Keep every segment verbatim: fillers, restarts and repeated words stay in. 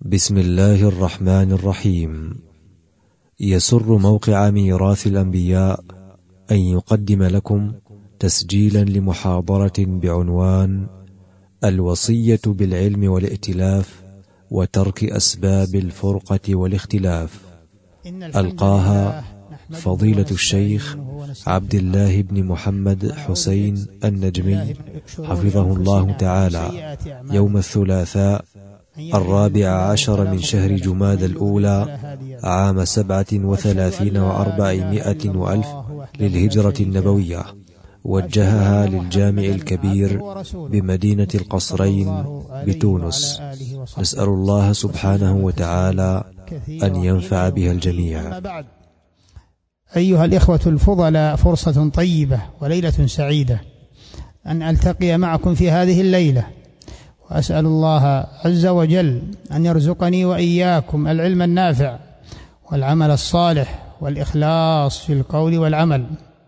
بسم الله الرحمن الرحيم. يسر موقع ميراث الأنبياء أن يقدم لكم تسجيلا لمحاضرة بعنوان الوصية بالعلم والائتلاف وترك أسباب الفرقة والاختلاف، ألقاها فضيلة الشيخ عبد الله بن محمد حسين النجمي حفظه الله تعالى يوم الثلاثاء الرابع عشر من شهر جماد الأولى عام سبعة وثلاثين وأربعمائة وألف للهجرة النبوية، وجهها للجامع الكبير بمدينة القصرين بتونس. نسأل الله سبحانه وتعالى أن ينفع بها الجميع. أيها الإخوة الفضلاء، فرصة طيبة وليلة سعيدة أن ألتقي معكم في هذه الليلة، وأسأل الله عز وجل أن يرزقني وإياكم العلم النافع والعمل الصالح والإخلاص في القول والعمل.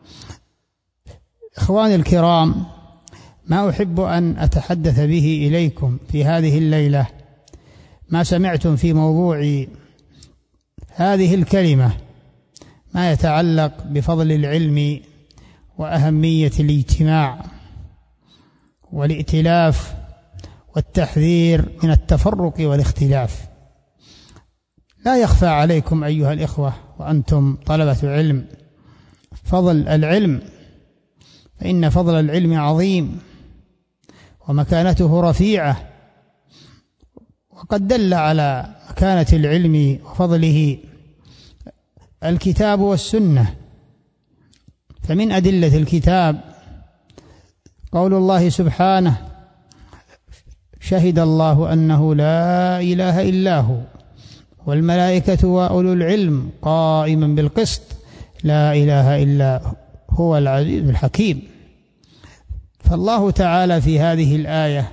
إخواني الكرام، ما أحب أن أتحدث به إليكم في هذه الليلة ما سمعتم في موضوع هذه الكلمة، ما يتعلق بفضل العلم وأهمية الاجتماع والائتلاف والتحذير من التفرق والاختلاف. لا يخفى عليكم أيها الإخوة وأنتم طلبة علم فضل العلم، فإن فضل العلم عظيم ومكانته رفيعة، وقد دل على مكانة العلم وفضله الكتاب والسنة. فمن أدلة الكتاب قول الله سبحانه: شهد الله أنه لا إله إلا هو والملائكة وأولو العلم قائما بالقسط لا إله إلا هو العزيز الحكيم. فالله تعالى في هذه الآية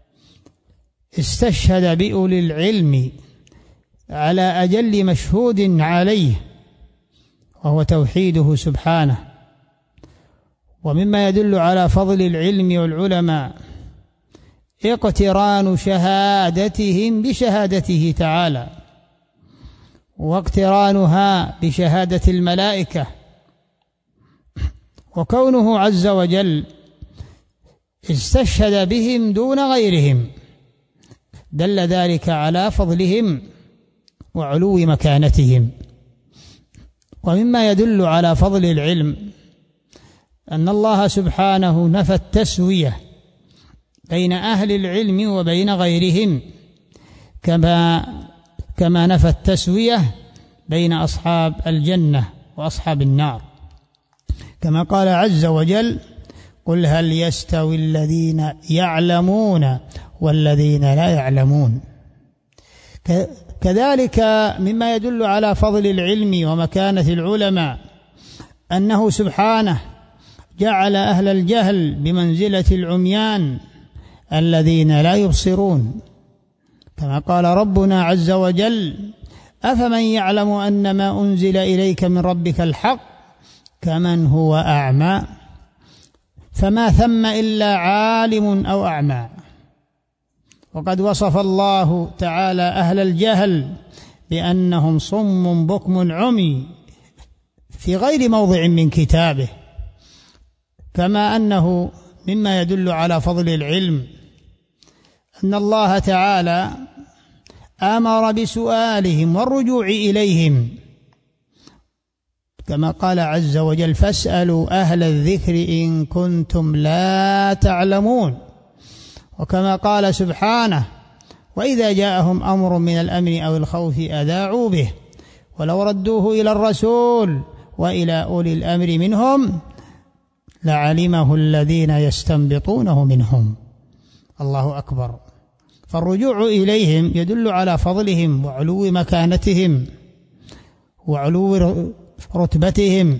استشهد بأولي العلم على أجل مشهود عليه، وهو توحيده سبحانه. ومما يدل على فضل العلم والعلماء اقتران شهادتهم بشهادته تعالى، واقترانها بشهادة الملائكة، وكونه عز وجل استشهد بهم دون غيرهم دل ذلك على فضلهم وعلو مكانتهم. ومما يدل على فضل العلم أن الله سبحانه نفى التسوية بين أهل العلم وبين غيرهم، كما كما نفى التسوية بين أصحاب الجنة وأصحاب النار، كما قال عز وجل: قل هل يستوي الذين يعلمون والذين لا يعلمون. كذلك مما يدل على فضل العلم ومكانة العلماء أنه سبحانه جعل أهل الجهل بمنزلة العميان الذين لا يبصرون، كما قال ربنا عز وجل: أفمن يعلم أن ما أنزل إليك من ربك الحق كمن هو أعمى، فما ثم إلا عالم أو أعمى. وقد وصف الله تعالى أهل الجهل بأنهم صم بكم عمي في غير موضع من كتابه. كما أنه مما يدل على فضل العلم أن الله تعالى أمر بسؤالهم والرجوع إليهم، كما قال عز وجل: فاسألوا أهل الذكر إن كنتم لا تعلمون. وكما قال سبحانه: وإذا جاءهم أمر من الأمن أو الخوف أذاعوا به ولو ردوه إلى الرسول وإلى أولي الأمر منهم لعلمه الذين يستنبطونه منهم. الله أكبر. فالرجوع إليهم يدل على فضلهم وعلو مكانتهم وعلو رتبتهم.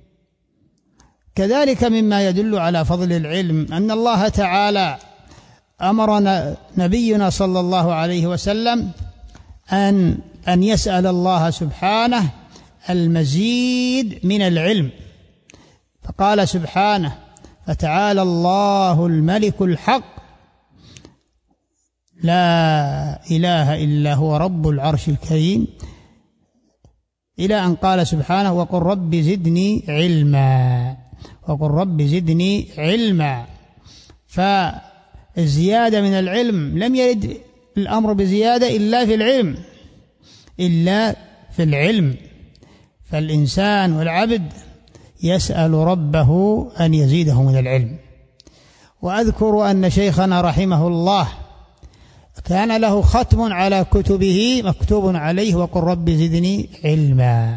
كذلك مما يدل على فضل العلم أن الله تعالى أمر نبينا صلى الله عليه وسلم أن أن يسأل الله سبحانه المزيد من العلم، فقال سبحانه: فتعالى الله الملك الحق لا إله إلا هو رب العرش الكريم، إلى أن قال سبحانه وقل رب زدني علما، وقل رب زدني علما. فالزيادة من العلم لم يرد الأمر بزيادة إلا في العلم، إلا في العلم. فالإنسان والعبد يسأل ربه أن يزيده من العلم. وأذكر أن شيخنا رحمه الله كان له ختم على كتبه مكتوب عليه وقل رب زدني علما.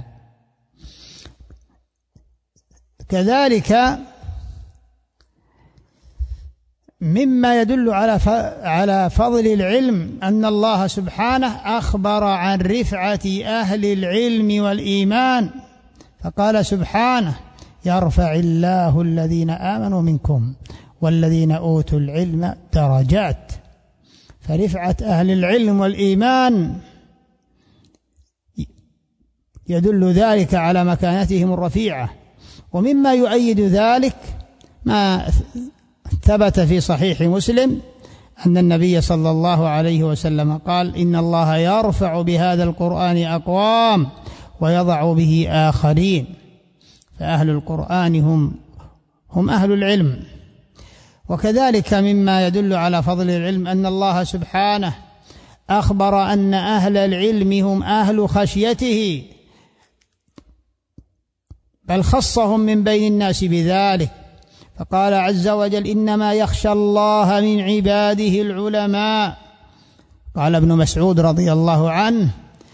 كذلك مما يدل على على فضل العلم أن الله سبحانه أخبر عن رفعة أهل العلم والإيمان، فقال سبحانه يرفع الله الذين آمنوا منكم والذين أوتوا العلم درجات. فرفعة أهل العلم والإيمان يدل ذلك على مكانتهم الرفيعة. ومما يؤيد ذلك ما ثبت في صحيح مسلم أن النبي صلى الله عليه وسلم قال إن الله يرفع بهذا القرآن أقوام ويضع به آخرين. فأهل القرآن هم هم أهل العلم. وكذلك مما يدل على فضل العلم أن الله سبحانه أخبر أن أهل العلم هم أهل خشيته، بل خصهم من بين الناس بذلك، فقال عز وجل إنما يخشى الله من عباده العلماء. قال ابن مسعود رضي الله عنه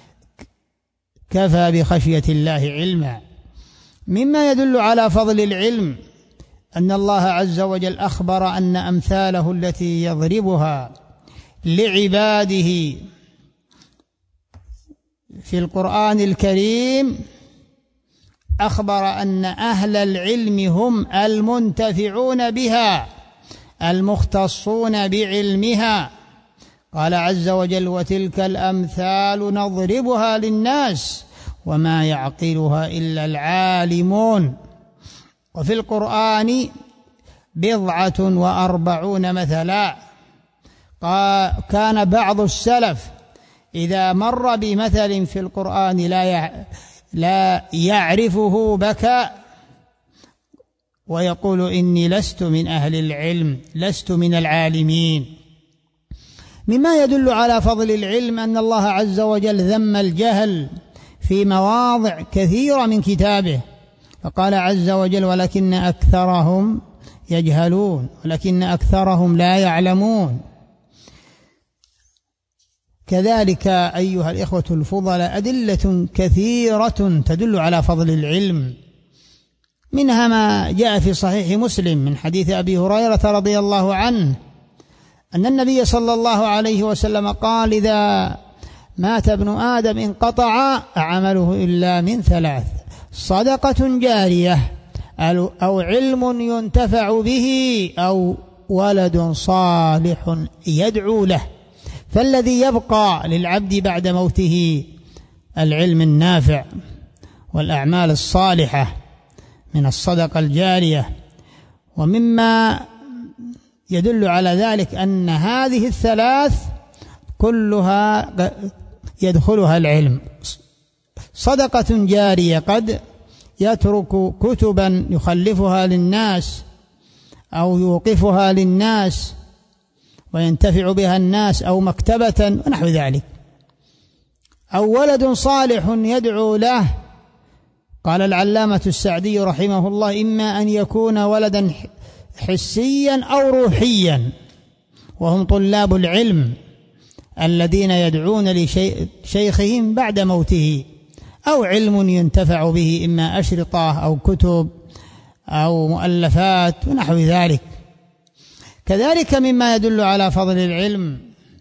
كفى بخشية الله علما. مما يدل على فضل العلم أن الله عز وجل أخبر أن أمثاله التي يضربها لعباده في القرآن الكريم، أخبر أن أهل العلم هم المنتفعون بها المختصون بعلمها. قال عز وجل وتلك الأمثال نضربها للناس وما يعقلها إلا العالمون. وفي القرآن بضعة وأربعون مثلا. كان بعض السلف إذا مر بمثل في القرآن لا لا يعرفه بكى ويقول إني لست من أهل العلم، لست من العالمين. مما يدل على فضل العلم أن الله عز وجل ذم الجهل في مواضع كثيرة من كتابه، فقال عز وجل ولكن أكثرهم يجهلون، ولكن أكثرهم لا يعلمون. كذلك أيها الإخوة الفضلاء أدلة كثيرة تدل على فضل العلم، منها ما جاء في صحيح مسلم من حديث أبي هريرة رضي الله عنه أن النبي صلى الله عليه وسلم قال إذا مات ابن آدم انقطع عمله إلا من ثلاث: صدقة جارية أو علم ينتفع به أو ولد صالح يدعو له. فالذي يبقى للعبد بعد موته العلم النافع والأعمال الصالحة من الصدقة الجارية. ومما يدل على ذلك أن هذه الثلاث كلها يدخلها العلم: صدقة جارية قد يترك كتبا يخلفها للناس أو يوقفها للناس وينتفع بها الناس، أو مكتبة ونحو ذلك، أو ولد صالح يدعو له. قال العلامة السعدي رحمه الله إما أن يكون ولدا حسيا أو روحيا، وهم طلاب العلم الذين يدعون لشيخهم بعد موته، أو علم ينتفع به إما أشرطة أو كتب أو مؤلفات ونحو ذلك. كذلك مما يدل على فضل العلم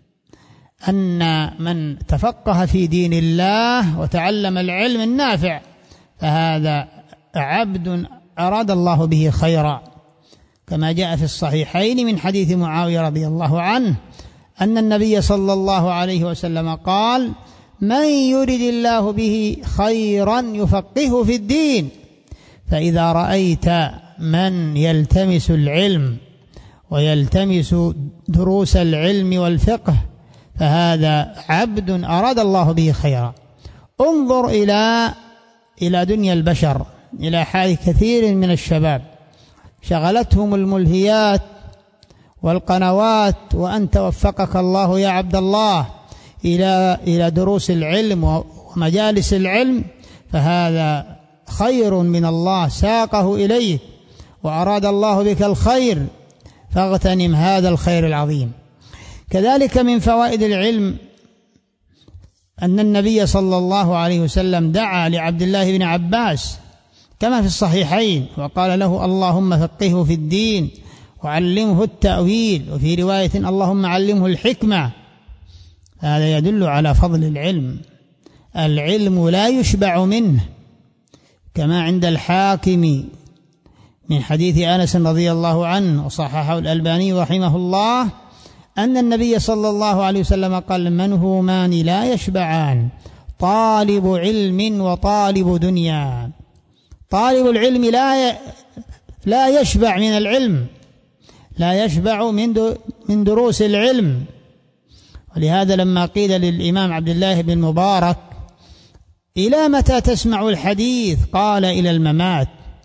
أن من تفقه في دين الله وتعلم العلم النافع فهذا عبد أراد الله به خيرا، كما جاء في الصحيحين من حديث معاوية رضي الله عنه أن النبي صلى الله عليه وسلم قال: من يرد الله به خيرا يفقهه في الدين. فإذا رأيت من يلتمس العلم ويلتمس دروس العلم والفقه فهذا عبد أراد الله به خيرا. انظر إلى إلى دنيا البشر، إلى حال كثير من الشباب شغلتهم الملهيات والقنوات، وأنت وفقك الله يا عبد الله إلى إلى دروس العلم ومجالس العلم، فهذا خير من الله ساقه إليه وأراد الله بك الخير، فاغتنم هذا الخير العظيم. كذلك من فوائد العلم أن النبي صلى الله عليه وسلم دعا لعبد الله بن عباس كما في الصحيحين وقال له: اللهم فقهه في الدين وعلمه التأويل، وفي رواية: اللهم علمه الحكمة. هذا يدل على فضل العلم. العلم لا يشبع منه، كما عند الحاكم من حديث أنس رضي الله عنه وصححه الألباني رحمه الله أن النبي صلى الله عليه وسلم قال: منهومان لا يشبعان، طالب علم وطالب دنيا. طالب العلم لا لا يشبع من العلم، لا يشبع من من دروس العلم. ولهذا لما قيل للإمام عبد الله بن مبارك: إلى متى تسمع الحديث؟ قال: إلى الممات.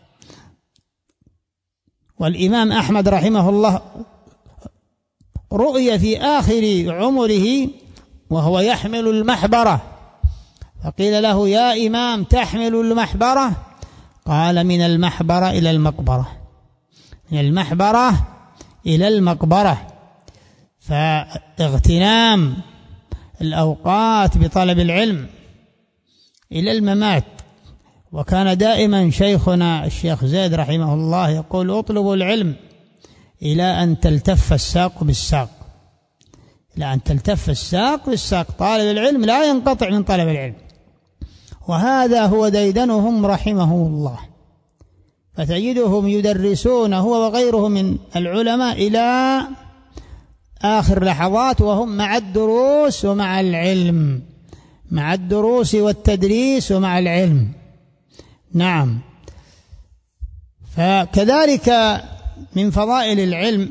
والإمام أحمد رحمه الله رؤي في آخر عمره وهو يحمل المحبرة، فقيل له: يا إمام تحمل المحبرة؟ قال: من المحبرة إلى المقبرة، من المحبرة إلى المقبرة. فاغتنام الأوقات بطلب العلم إلى الممات. وكان دائما شيخنا الشيخ زيد رحمه الله يقول: اطلبوا العلم إلى أن تلتف الساق بالساق، إلى أن تلتف الساق بالساق. طالب العلم لا ينقطع من طلب العلم، وهذا هو ديدنهم رحمهم الله. فتجدهم يدرسون هو وغيره من العلماء إلى آخر لحظات وهم مع الدروس ومع العلم، مع الدروس والتدريس ومع العلم. نعم. فكذلك من فضائل العلم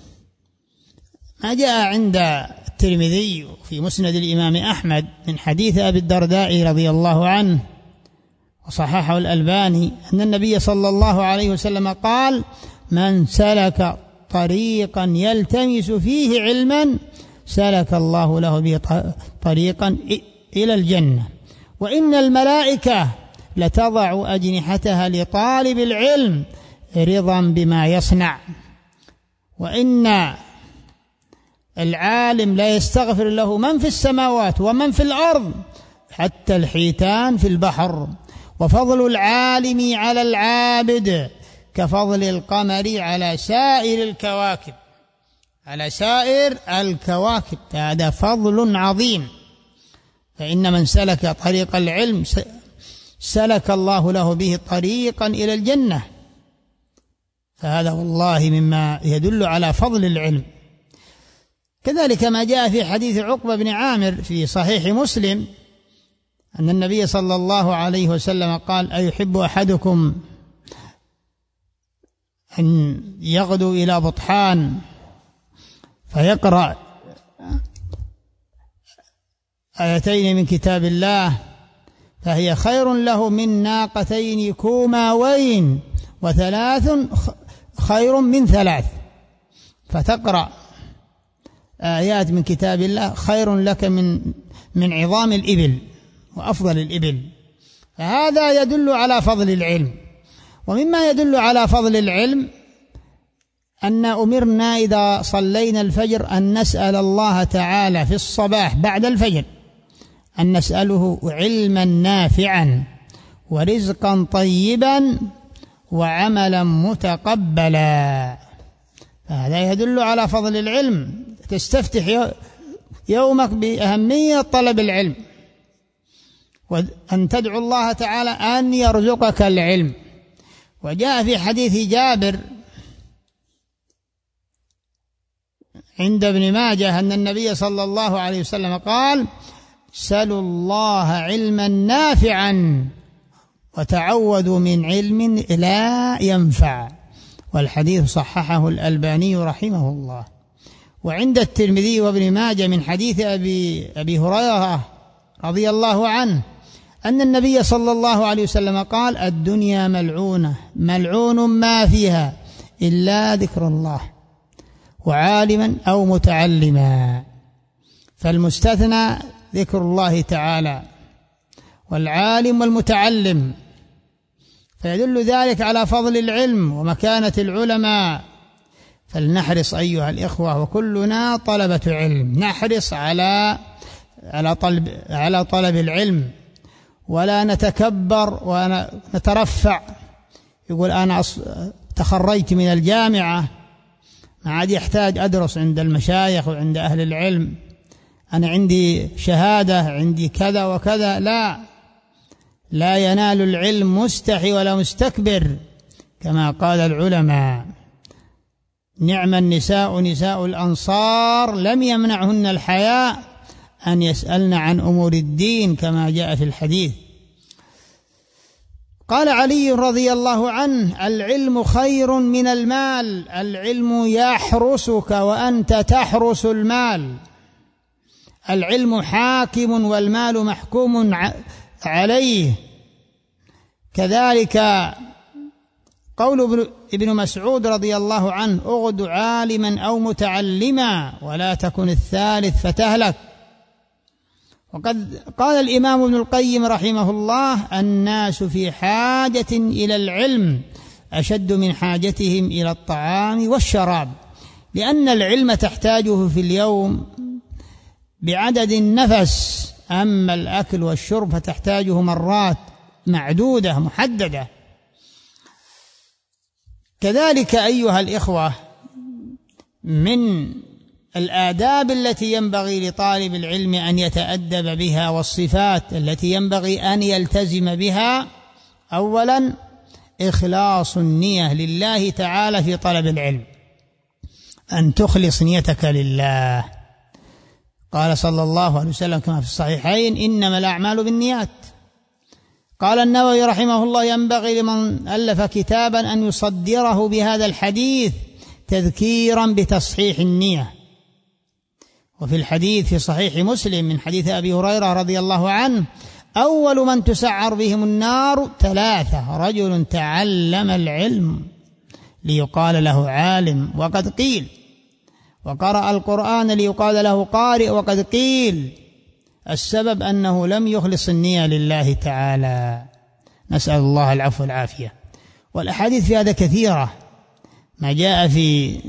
ما جاء عند الترمذي في مسند الإمام أحمد من حديث أبي الدرداء رضي الله عنه وصححه الألباني أن النبي صلى الله عليه وسلم قال: من سلك طريقا يلتمس فيه علما سلك الله له به طريقا إلى الجنة، وإن الملائكة لتضع أجنحتها لطالب العلم رضا بما يصنع، وإن العالم لا يستغفر له من في السماوات ومن في الأرض حتى الحيتان في البحر، وفضل العالم على العابد كفضل القمر على سائر الكواكب، على سائر الكواكب. هذا فضل عظيم. فإن من سلك طريق العلم سلك الله له به طريقا إلى الجنة. فهذا والله مما يدل على فضل العلم. كذلك ما جاء في حديث عقبة بن عامر في صحيح مسلم أن النبي صلى الله عليه وسلم قال: أيحب أحدكم أن يغدو إلى بطحان فيقرأ آيتين من كتاب الله فهي خير له من ناقتين كوماوين وثلاث خير من ثلاث، فتقرأ آيات من كتاب الله خير لك من من عظام الإبل وأفضل الإبل. فهذا يدل على فضل العلم. ومما يدل على فضل العلم أن أمرنا إذا صلينا الفجر أن نسأل الله تعالى في الصباح بعد الفجر أن نسأله علما نافعا ورزقا طيبا وعملا متقبلا. فهذا يدل على فضل العلم. تستفتح يومك بأهمية طلب العلم، وأن تدعو الله تعالى أن يرزقك العلم. وجاء في حديث جابر عند ابن ماجه أن النبي صلى الله عليه وسلم قال: سلوا الله علما نافعا وتعوذوا من علم لا ينفع. والحديث صححه الألباني رحمه الله. وعند الترمذي وابن ماجه من حديث أبي, أبي هريرة رضي الله عنه أن النبي صلى الله عليه وسلم قال: الدنيا ملعونة ملعون ما فيها إلا ذكر الله وعالما أو متعلما. فالمستثنى ذكر الله تعالى والعالم والمتعلم، فيدل ذلك على فضل العلم ومكانة العلماء. فلنحرص أيها الإخوة، وكلنا طلبة علم، نحرص على على طلب على طلب العلم، ولا نتكبر ونترفع، يقول أنا تخرجت من الجامعة ما عاد يحتاج أدرس عند المشايخ وعند أهل العلم، أنا عندي شهادة، عندي كذا وكذا. لا لا ينال العلم مستحي ولا مستكبر، كما قال العلماء: نعم النساء نساء الأنصار لم يمنعهن الحياء أن يسألن عن أمور الدين، كما جاء في الحديث. قال علي رضي الله عنه: العلم خير من المال، العلم يحرسك وأنت تحرس المال. العلم حاكم والمال محكوم عليه. كذلك قول ابن مسعود رضي الله عنه: اغد عالما أو متعلما ولا تكن الثالث فتهلك. وقد قال الإمام ابن القيم رحمه الله: الناس في حاجة إلى العلم أشد من حاجتهم إلى الطعام والشراب، لأن العلم تحتاجه في اليوم بعدد النفس، أما الأكل والشرب فتحتاجه مرات معدودة محددة. كذلك أيها الإخوة، من الآداب التي ينبغي لطالب العلم أن يتأدب بها والصفات التي ينبغي أن يلتزم بها: أولا إخلاص النية لله تعالى في طلب العلم، أن تخلص نيتك لله. قال صلى الله عليه وسلم كما في الصحيحين: إنما الأعمال بالنيات. قال النووي رحمه الله: ينبغي لمن ألف كتابا أن يصدره بهذا الحديث تذكيرا بتصحيح النية. وفي الحديث في صحيح مسلم من حديث أبي هريرة رضي الله عنه: أول من تسعر بهم النار ثلاثة: رجل تعلم العلم ليقال له عالم وقد قيل، وقرأ القرآن ليقال له قارئ وقد قيل. السبب أنه لم يخلص النية لله تعالى. نسأل الله العفو والعافية. والأحاديث في هذا كثيرة، ما جاء في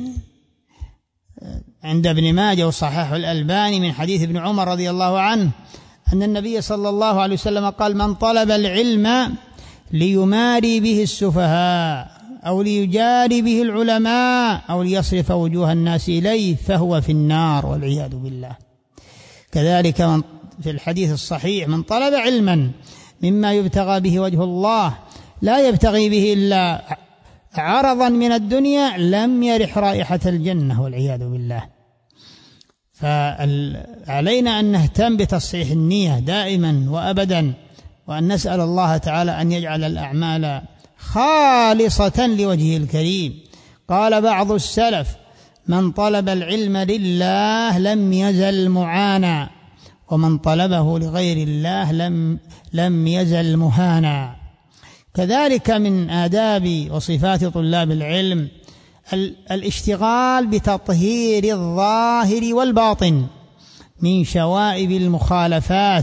عند ابن ماجه وصححه الألباني من حديث ابن عمر رضي الله عنه أن النبي صلى الله عليه وسلم قال: من طلب العلم ليماري به السفهاء أو ليجاري به العلماء أو ليصرف وجوه الناس إليه فهو في النار والعياذ بالله. كذلك من في الحديث الصحيح: من طلب علما مما يبتغى به وجه الله لا يبتغي به إلا عرضا من الدنيا لم يرح رائحة الجنة والعياذ بالله. فعلينا أن نهتم بتصحيح النية دائما وأبدا، وأن نسأل الله تعالى أن يجعل الأعمال خالصة لوجهه الكريم. قال بعض السلف: من طلب العلم لله لم يزل معانا، ومن طلبه لغير الله لم, لم يزل مهانا. كذلك من آداب وصفات طلاب العلم الاشتغال بتطهير الظاهر والباطن من شوائب المخالفات،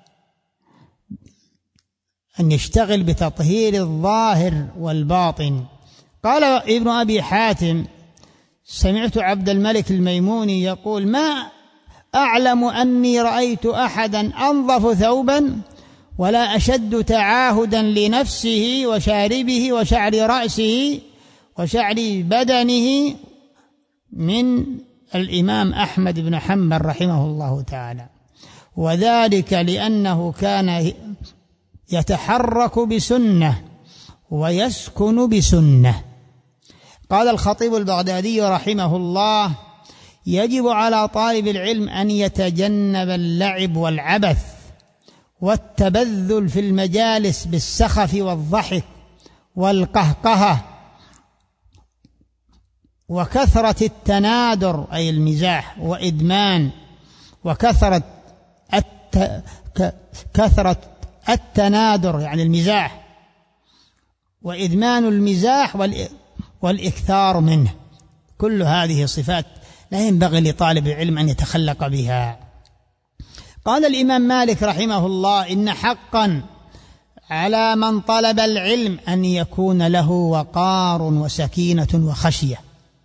أن يشتغل بتطهير الظاهر والباطن. قال ابن أبي حاتم: سمعت عبد الملك الميموني يقول: ما أعلم أني رأيت أحدا أنظف ثوبا ولا أشد تعاهدا لنفسه وشاربه وشعر رأسه وشعر بدنه من الإمام أحمد بن حنبل رحمه الله تعالى، وذلك لأنه كان يتحرك بسنة ويسكن بسنة. قال الخطيب البغدادي رحمه الله: يجب على طالب العلم أن يتجنب اللعب والعبث والتبذل في المجالس بالسخف والضحك والقهقهة وكثرة التنادر أي المزاح وإدمان، وكثرة الت... كثرة التنادر يعني المزاح، وإدمان المزاح وال... والإكثار منه. كل هذه صفات لا ينبغي لطالب العلم أن يتخلق بها. قال الإمام مالك رحمه الله: إن حقا على من طلب العلم أن يكون له وقار وسكينة وخشية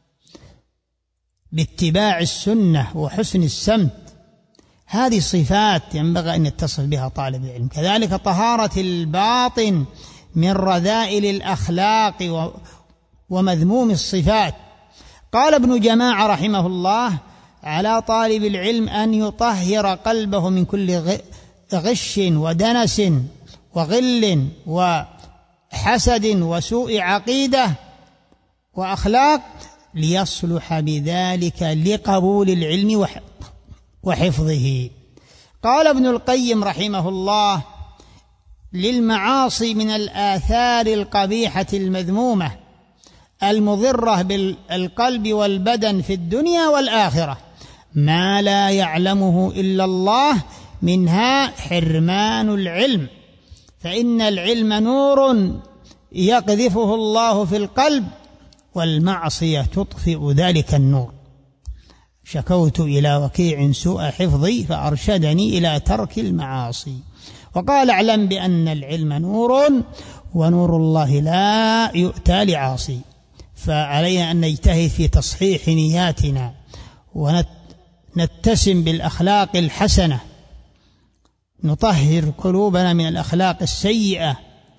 باتباع السنة وحسن السمت. هذه صفات ينبغي أن يتصف بها طالب العلم. كذلك طهارة الباطن من رذائل الأخلاق ومذموم الصفات. قال ابن جماعة رحمه الله: على طالب العلم أن يطهر قلبه من كل غش ودنس وغل وحسد وسوء عقيدة وأخلاق، ليصلح بذلك لقبول العلم وحفظه. قال ابن القيم رحمه الله: للمعاصي من الآثار القبيحة المذمومة المضرة بالقلب والبدن في الدنيا والآخرة ما لا يعلمه إلا الله، منها حرمان العلم، فإن العلم نور يقذفه الله في القلب، والمعصية تطفئ ذلك النور. شكوت إلى وكيع سوء حفظي فأرشدني إلى ترك المعاصي. وقال: اعلم بأن العلم نور ونور الله لا يؤتى لعاصي. فعلينا أن نجتهد في تصحيح نياتنا ونتسم بالأخلاق الحسنة، نطهر قلوبنا من الأخلاق السيئة،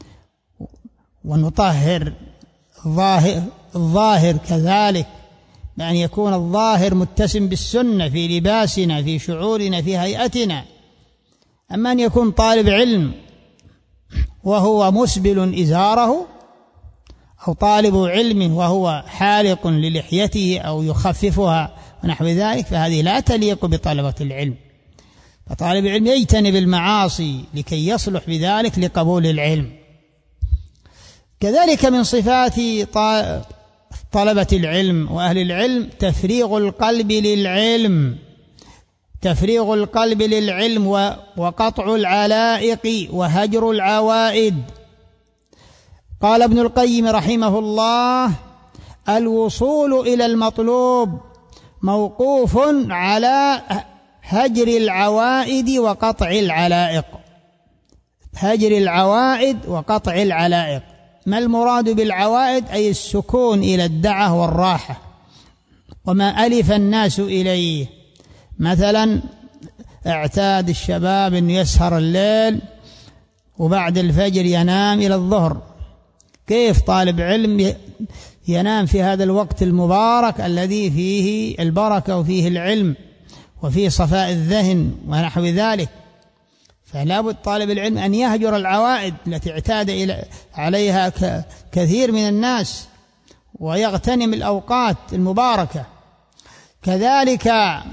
ونطهر الظاهر, الظاهر كذلك، بأن يكون الظاهر متسم بالسنة في لباسنا في شعورنا في هيئتنا. أما أن يكون طالب علم وهو مسبل إزاره، أو طالب علم وهو حالق للحيته أو يخففها ونحو ذلك، فهذه لا تليق بطلبة العلم. فطالب العلم يجتنب المعاصي لكي يصلح بذلك لقبول العلم. كذلك من صفات طلبة العلم وأهل العلم تفريغ القلب للعلم، تفريغ القلب للعلم وقطع العلائق وهجر العوائد. قال ابن القيم رحمه الله: الوصول إلى المطلوب موقوف على هجر العوائد وقطع العلائق. هجر العوائد وقطع العلائق. ما المراد بالعوائد؟ أي السكون إلى الدعة والراحة وما ألف الناس إليه. مثلا اعتاد الشباب أن يسهر الليل وبعد الفجر ينام إلى الظهر. كيف طالب علم ينام في هذا الوقت المبارك الذي فيه البركة وفيه العلم وفيه صفاء الذهن ونحو ذلك؟ فلا بد طالب العلم أن يهجر العوائد التي اعتاد عليها كثير من الناس ويغتنم الأوقات المباركة. كذلك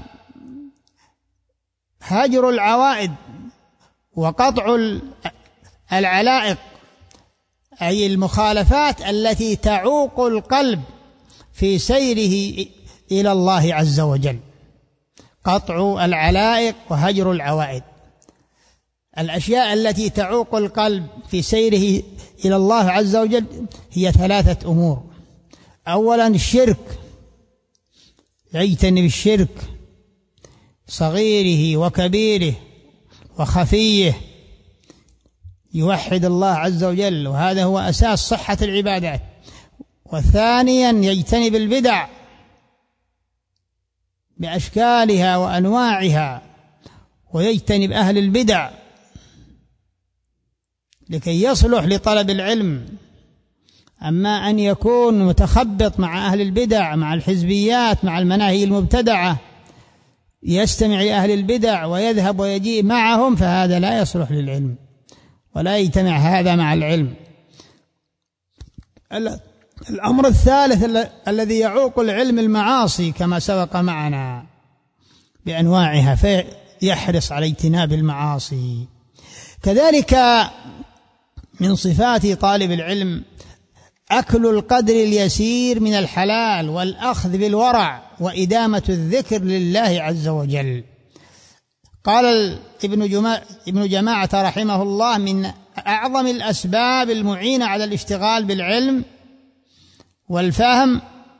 هجر العوائد وقطع العلائق، أي المخالفات التي تعوق القلب في سيره إلى الله عز وجل. قطع العلائق وهجر العوائد. الأشياء التي تعوق القلب في سيره إلى الله عز وجل هي ثلاثة أمور. أولا الشرك، يجتنب الشرك صغيره وكبيره وخفيه، يوحد الله عز وجل، وهذا هو أساس صحة العبادات. وثانيا يجتنب البدع بأشكالها وأنواعها، ويجتنب أهل البدع لكي يصلح لطلب العلم. أما أن يكون متخبط مع أهل البدع، مع الحزبيات، مع المناهي المبتدعة، يستمع لأهل البدع ويذهب ويجيء معهم، فهذا لا يصلح للعلم ولا يجتمع هذا مع العلم. الأمر الثالث الذي يعوق العلم المعاصي كما سبق معنا بأنواعها، فيحرص على اجتناب المعاصي. كذلك من صفات طالب العلم أكل القدر اليسير من الحلال والأخذ بالورع وإدامة الذكر لله عز وجل. قال ابن جماعة رحمه الله: من أعظم الأسباب المعينة على الاشتغال بالعلم والفهم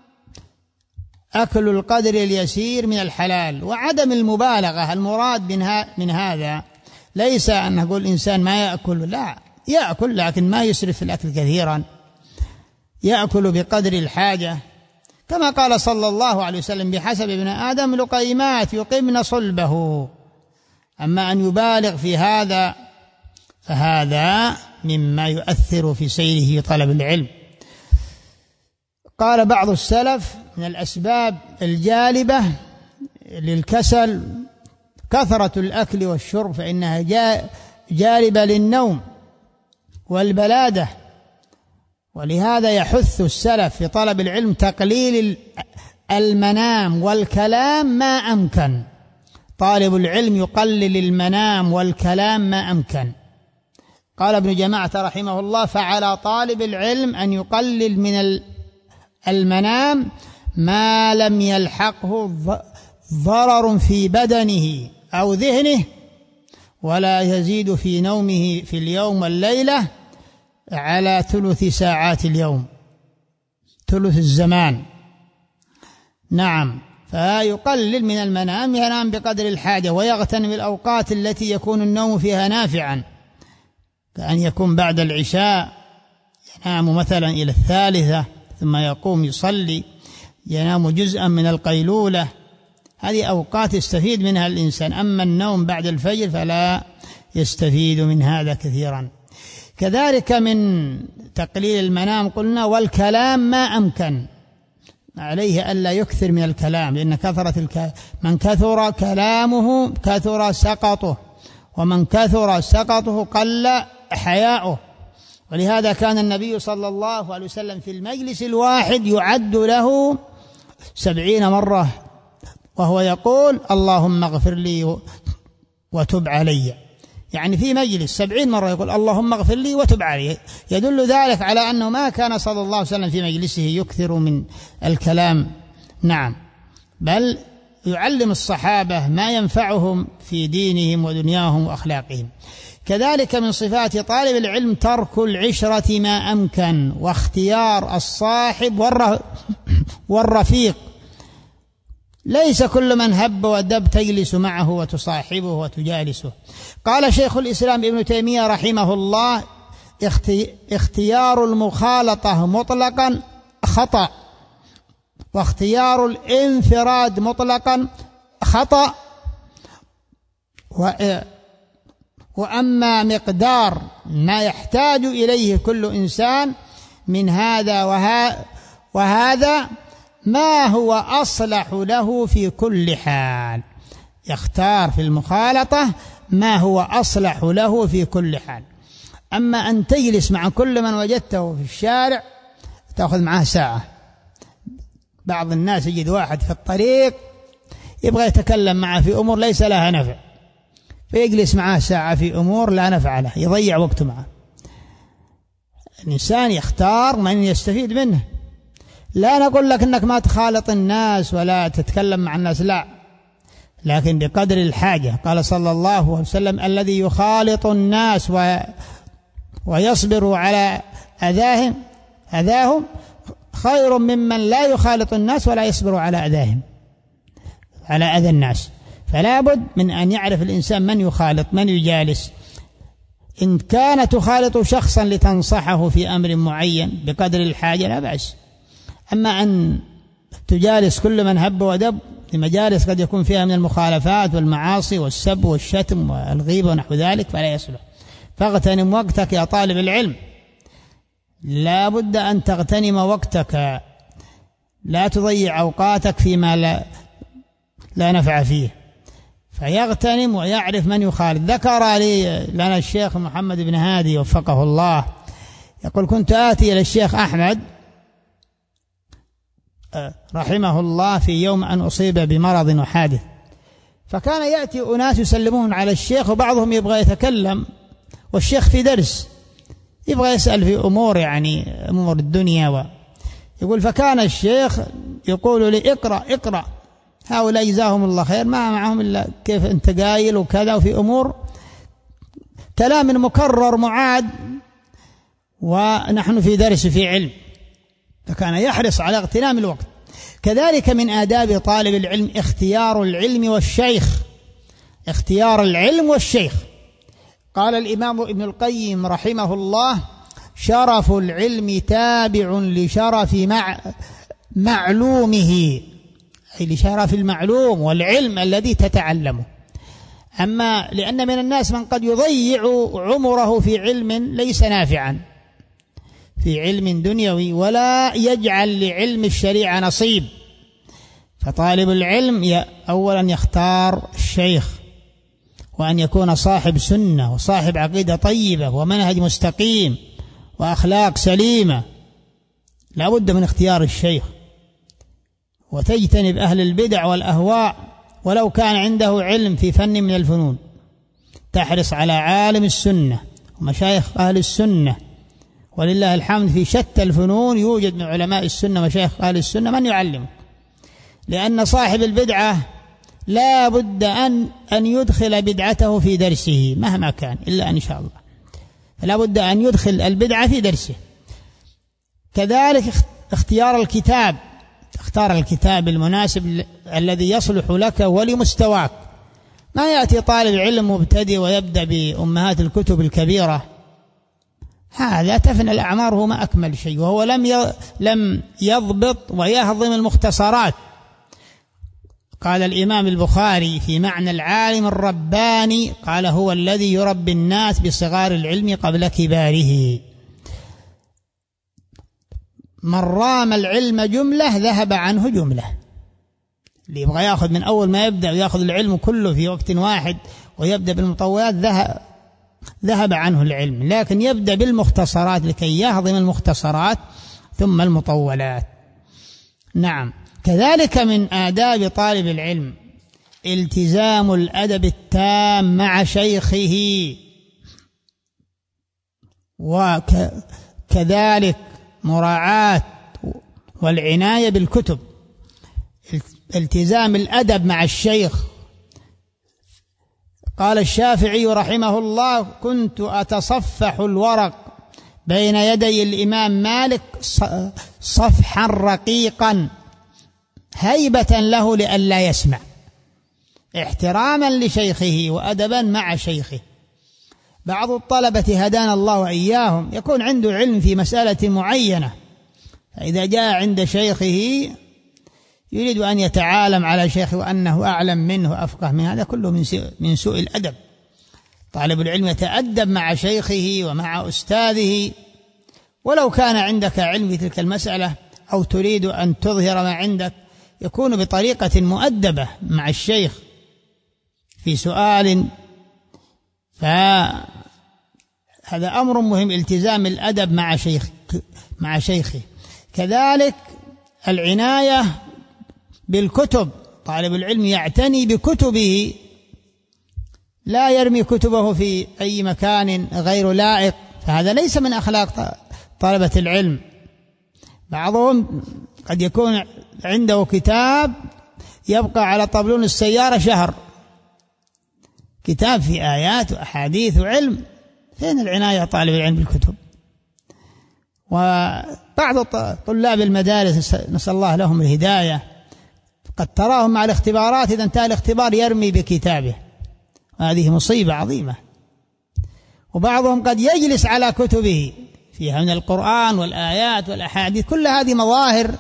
أكل القدر اليسير من الحلال وعدم المبالغة. المراد من هذا ليس أن نقول الإنسان ما يأكل، لا، يأكل لكن ما يسرف في الأكل كثيرا، يأكل بقدر الحاجة، كما قال صلى الله عليه وسلم: بحسب ابن آدم لقيمات يقمن صلبه. أما أن يبالغ في هذا فهذا مما يؤثر في سيره في طلب العلم. قال بعض السلف: من الأسباب الجالبة للكسل كثرة الأكل والشرب، فإنها جالبة للنوم والبلادة، ولهذا يحث السلف في طلب العلم تقليل المنام والكلام ما أمكن. طالب العلم يقلل المنام والكلام ما أمكن. قال ابن جماعة رحمه الله: فعلى طالب العلم أن يقلل من المنام ما لم يلحقه ضرر في بدنه أو ذهنه، ولا يزيد في نومه في اليوم والليلة على ثلث ساعات اليوم، ثلث الزمان. نعم، فيقلل من المنام، ينام بقدر الحاجة، ويغتنم الأوقات التي يكون النوم فيها نافعا، كأن يكون بعد العشاء ينام مثلا إلى الثالثة ثم يقوم يصلي، ينام جزءا من القيلولة. هذه أوقات يستفيد منها الإنسان. أما النوم بعد الفجر فلا يستفيد من هذا كثيرا. كذلك من تقليل المنام قلنا والكلام ما أمكن، عليه ألا يكثر من الكلام، لأن كثرة الك... من كثر كلامه كثر سقطه، ومن كثر سقطه قل حياؤه. ولهذا كان النبي صلى الله عليه وسلم في المجلس الواحد يعد له سبعين مرة وهو يقول: اللهم اغفر لي وتب علي. يعني في مجلس سبعين مرة يقول: اللهم اغفر لي وتب علي. يدل ذلك على أنه ما كان صلى الله عليه وسلم في مجلسه يكثر من الكلام. نعم، بل يعلم الصحابة ما ينفعهم في دينهم ودنياهم وأخلاقهم. كذلك من صفات طالب العلم ترك العشرة ما أمكن، واختيار الصاحب والرفيق. ليس كل من هب ودب تجلس معه وتصاحبه وتجالسه. قال شيخ الإسلام ابن تيمية رحمه الله: اختيار المخالطة مطلقا خطأ، واختيار الانفراد مطلقا خطأ، وأما مقدار ما يحتاج إليه كل إنسان من هذا وهذا ما هو أصلح له في كل حال. يختار في المخالطة ما هو أصلح له في كل حال. أما أن تجلس مع كل من وجدته في الشارع تأخذ معه ساعة. بعض الناس يجد واحد في الطريق يبغى يتكلم معه في أمور ليس لها نفع، فيجلس معه ساعة في أمور لا نفع له، يضيع وقته معه. الإنسان يختار من يستفيد منه. لا نقول لك أنك ما تخالط الناس ولا تتكلم مع الناس، لا، لكن بقدر الحاجة. قال صلى الله عليه وسلم: الذي يخالط الناس و... ويصبر على أذاهم أذاهم خير ممن لا يخالط الناس ولا يصبر على أذاهم على أذى الناس. فلا بد من أن يعرف الإنسان من يخالط، من يجالس. إن كان تخالط شخصا لتنصحه في أمر معين بقدر الحاجة لا بأس. أما أن تجالس كل من هب ودب في مجالس قد يكون فيها من المخالفات والمعاصي والسب والشتم والغيبة ونحو ذلك فلا يصلح. فاغتنم وقتك يا طالب العلم، لا بد أن تغتنم وقتك، لا تضيع أوقاتك فيما لا, لا نفع فيه. فيغتنم ويعرف من يخالف. ذكر لي لنا الشيخ محمد بن هادي وفقه الله يقول: كنت آتي إلى الشيخ أحمد رحمه الله في يوم أن أصيب بمرض وحادث، فكان يأتي أناس يسلمون على الشيخ وبعضهم يبغى يتكلم والشيخ في درس، يبغى يسأل في أمور يعني أمور الدنيا و يقول فكان الشيخ يقول لي اقرأ اقرأ، هؤلاء جزاهم الله خير ما معهم إلا كيف أنت قايل وكذا، وفي أمور كلام مكرر معاد ونحن في درس في علم، فكان يحرص على اغتنام الوقت. كذلك من آداب طالب العلم اختيار العلم والشيخ، اختيار العلم والشيخ. قال الإمام ابن القيم رحمه الله شرف العلم تابع لشرف مع معلومه، أي لشرف المعلوم والعلم الذي تتعلمه. أما لأن من الناس من قد يضيع عمره في علم ليس نافعا، في علم دنيوي، ولا يجعل لعلم الشريعة نصيب. فطالب العلم أولا يختار الشيخ، وأن يكون صاحب سنة وصاحب عقيدة طيبة ومنهج مستقيم وأخلاق سليمة، لا بد من اختيار الشيخ، وتجتنب أهل البدع والأهواء، ولو كان عنده علم في فن من الفنون تحرص على عالم السنة ومشايخ أهل السنة. ولله الحمد في شتى الفنون يوجد من علماء السنة مشايخ أهل السنة من يعلم، لأن صاحب البدعة لا بد أن أن يدخل بدعته في درسه مهما كان، إلا أن شاء الله لا بد أن يدخل البدعة في درسه. كذلك اختيار الكتاب، اختار الكتاب المناسب الذي يصلح لك ولمستواك. ما يأتي طالب علم مبتدئ ويبدأ بأمهات الكتب الكبيرة، هذا تفنى الأعمار، هو ما أكمل شيء، وهو لم لم يضبط ويهضم المختصرات. قال الإمام البخاري في معنى العالم الرباني، قال هو الذي يربي الناس بصغار العلم قبل كباره. من رام العلم جملة ذهب عنه جملة. اللي يبغى يأخذ من أول ما يبدأ ويأخذ العلم كله في وقت واحد ويبدأ بالمطولات ذهب ذهب عنه العلم، لكن يبدأ بالمختصرات لكي يهضم المختصرات ثم المطولات. نعم. كذلك من آداب طالب العلم التزام الأدب التام مع شيخه، وكذلك مراعاة والعناية بالكتب. التزام الأدب مع الشيخ. قال الشافعي رحمه الله كنت أتصفح الورق بين يدي الإمام مالك صفحا رقيقا هيبة له لئلا يسمع، احتراما لشيخه وأدبا مع شيخه. بعض الطلبة هدانا الله وإياهم يكون عنده علم في مسألة معينة، فإذا جاء عند شيخه يريد أن يتعالم على شيخه وأنه أعلم منه وأفقه منه، هذا كله من سوء الأدب. طالب العلم يتأدب مع شيخه ومع أستاذه، ولو كان عندك علم في تلك المسألة أو تريد أن تظهر ما عندك يكون بطريقة مؤدبة مع الشيخ في سؤال. فهذا أمر مهم، التزام الأدب مع شيخ مع شيخه. كذلك العناية بالكتب، طالب العلم يعتني بكتبه، لا يرمي كتبه في أي مكان غير لائق، فهذا ليس من أخلاق طلبة العلم. بعضهم قد يكون عنده كتاب يبقى على طبلون السيارة شهر، كتاب في آيات وأحاديث وعلم، فين العناية طالب العلم بالكتب؟ وبعض طلاب المدارس نسأل الله لهم الهداية قد تراهم مع الاختبارات إذا انتهى الاختبار يرمي بكتابه، هذه مصيبة عظيمة. وبعضهم قد يجلس على كتبه فيها من القرآن والآيات والأحاديث، كل هذه مظاهر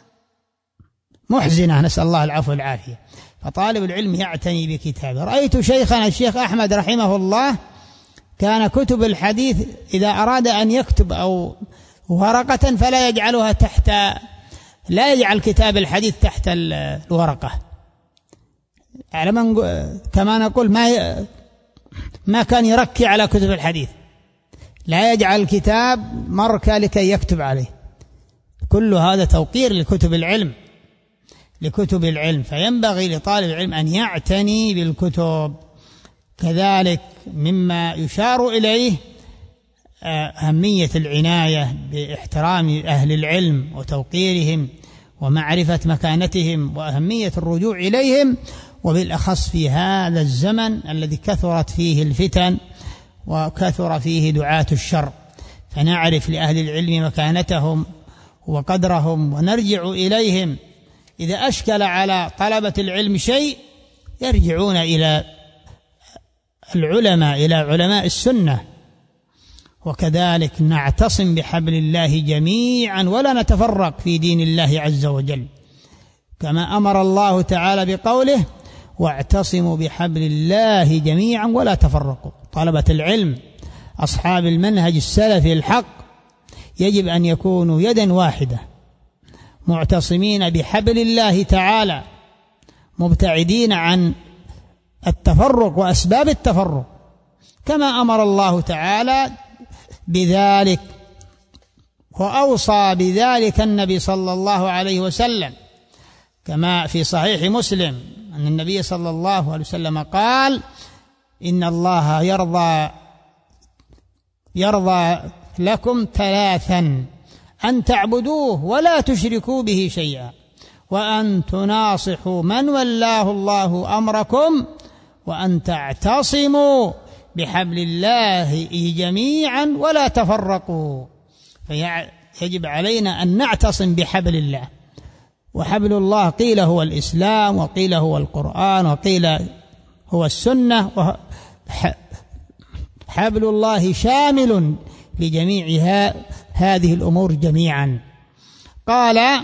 محزنة، نسأل الله العفو والعافية. فطالب العلم يعتني بكتابه. رأيت شيخنا الشيخ أحمد رحمه الله كان كتب الحديث إذا أراد أن يكتب أو ورقة فلا يجعلها تحت، لا يجعل كتاب الحديث تحت الورقة، على من كما نقول ما ما كان يركي على كتب الحديث، لا يجعل الكتاب مركة لكي يكتب عليه. كل هذا توقير لكتب العلم لكتب العلم فينبغي لطالب العلم أن يعتني بالكتب. كذلك مما يشار إليه أهمية العناية باحترام أهل العلم وتوقيرهم ومعرفة مكانتهم وأهمية الرجوع إليهم، وبالأخص في هذا الزمن الذي كثرت فيه الفتن وكثر فيه دعاة الشر، فنعرف لأهل العلم مكانتهم وقدرهم ونرجع إليهم. إذا أشكل على طلبة العلم شيء يرجعون إلى العلماء، إلى علماء السنة. وكذلك نعتصم بحبل الله جميعا ولا نتفرق في دين الله عز وجل، كما أمر الله تعالى بقوله: واعتصموا بحبل الله جميعا ولا تفرقوا. طلبة العلم أصحاب المنهج السلفي الحق يجب أن يكونوا يدا واحدة معتصمين بحبل الله تعالى، مبتعدين عن التفرق وأسباب التفرق، كما أمر الله تعالى بذلك وأوصى بذلك النبي صلى الله عليه وسلم، كما في صحيح مسلم أن النبي صلى الله عليه وسلم قال: إن الله يرضى يرضى لكم ثلاثا: أن تعبدوه ولا تشركوا به شيئا، وأن تناصحوا من ولاه الله أمركم، وأن تعتصموا بحبل الله جميعا ولا تفرقوا. فيجب علينا أن نعتصم بحبل الله، وحبل الله قيل هو الإسلام، وقيل هو القرآن، وقيل هو السنة. حبل الله شامل لجميع هذه الأمور جميعا. قال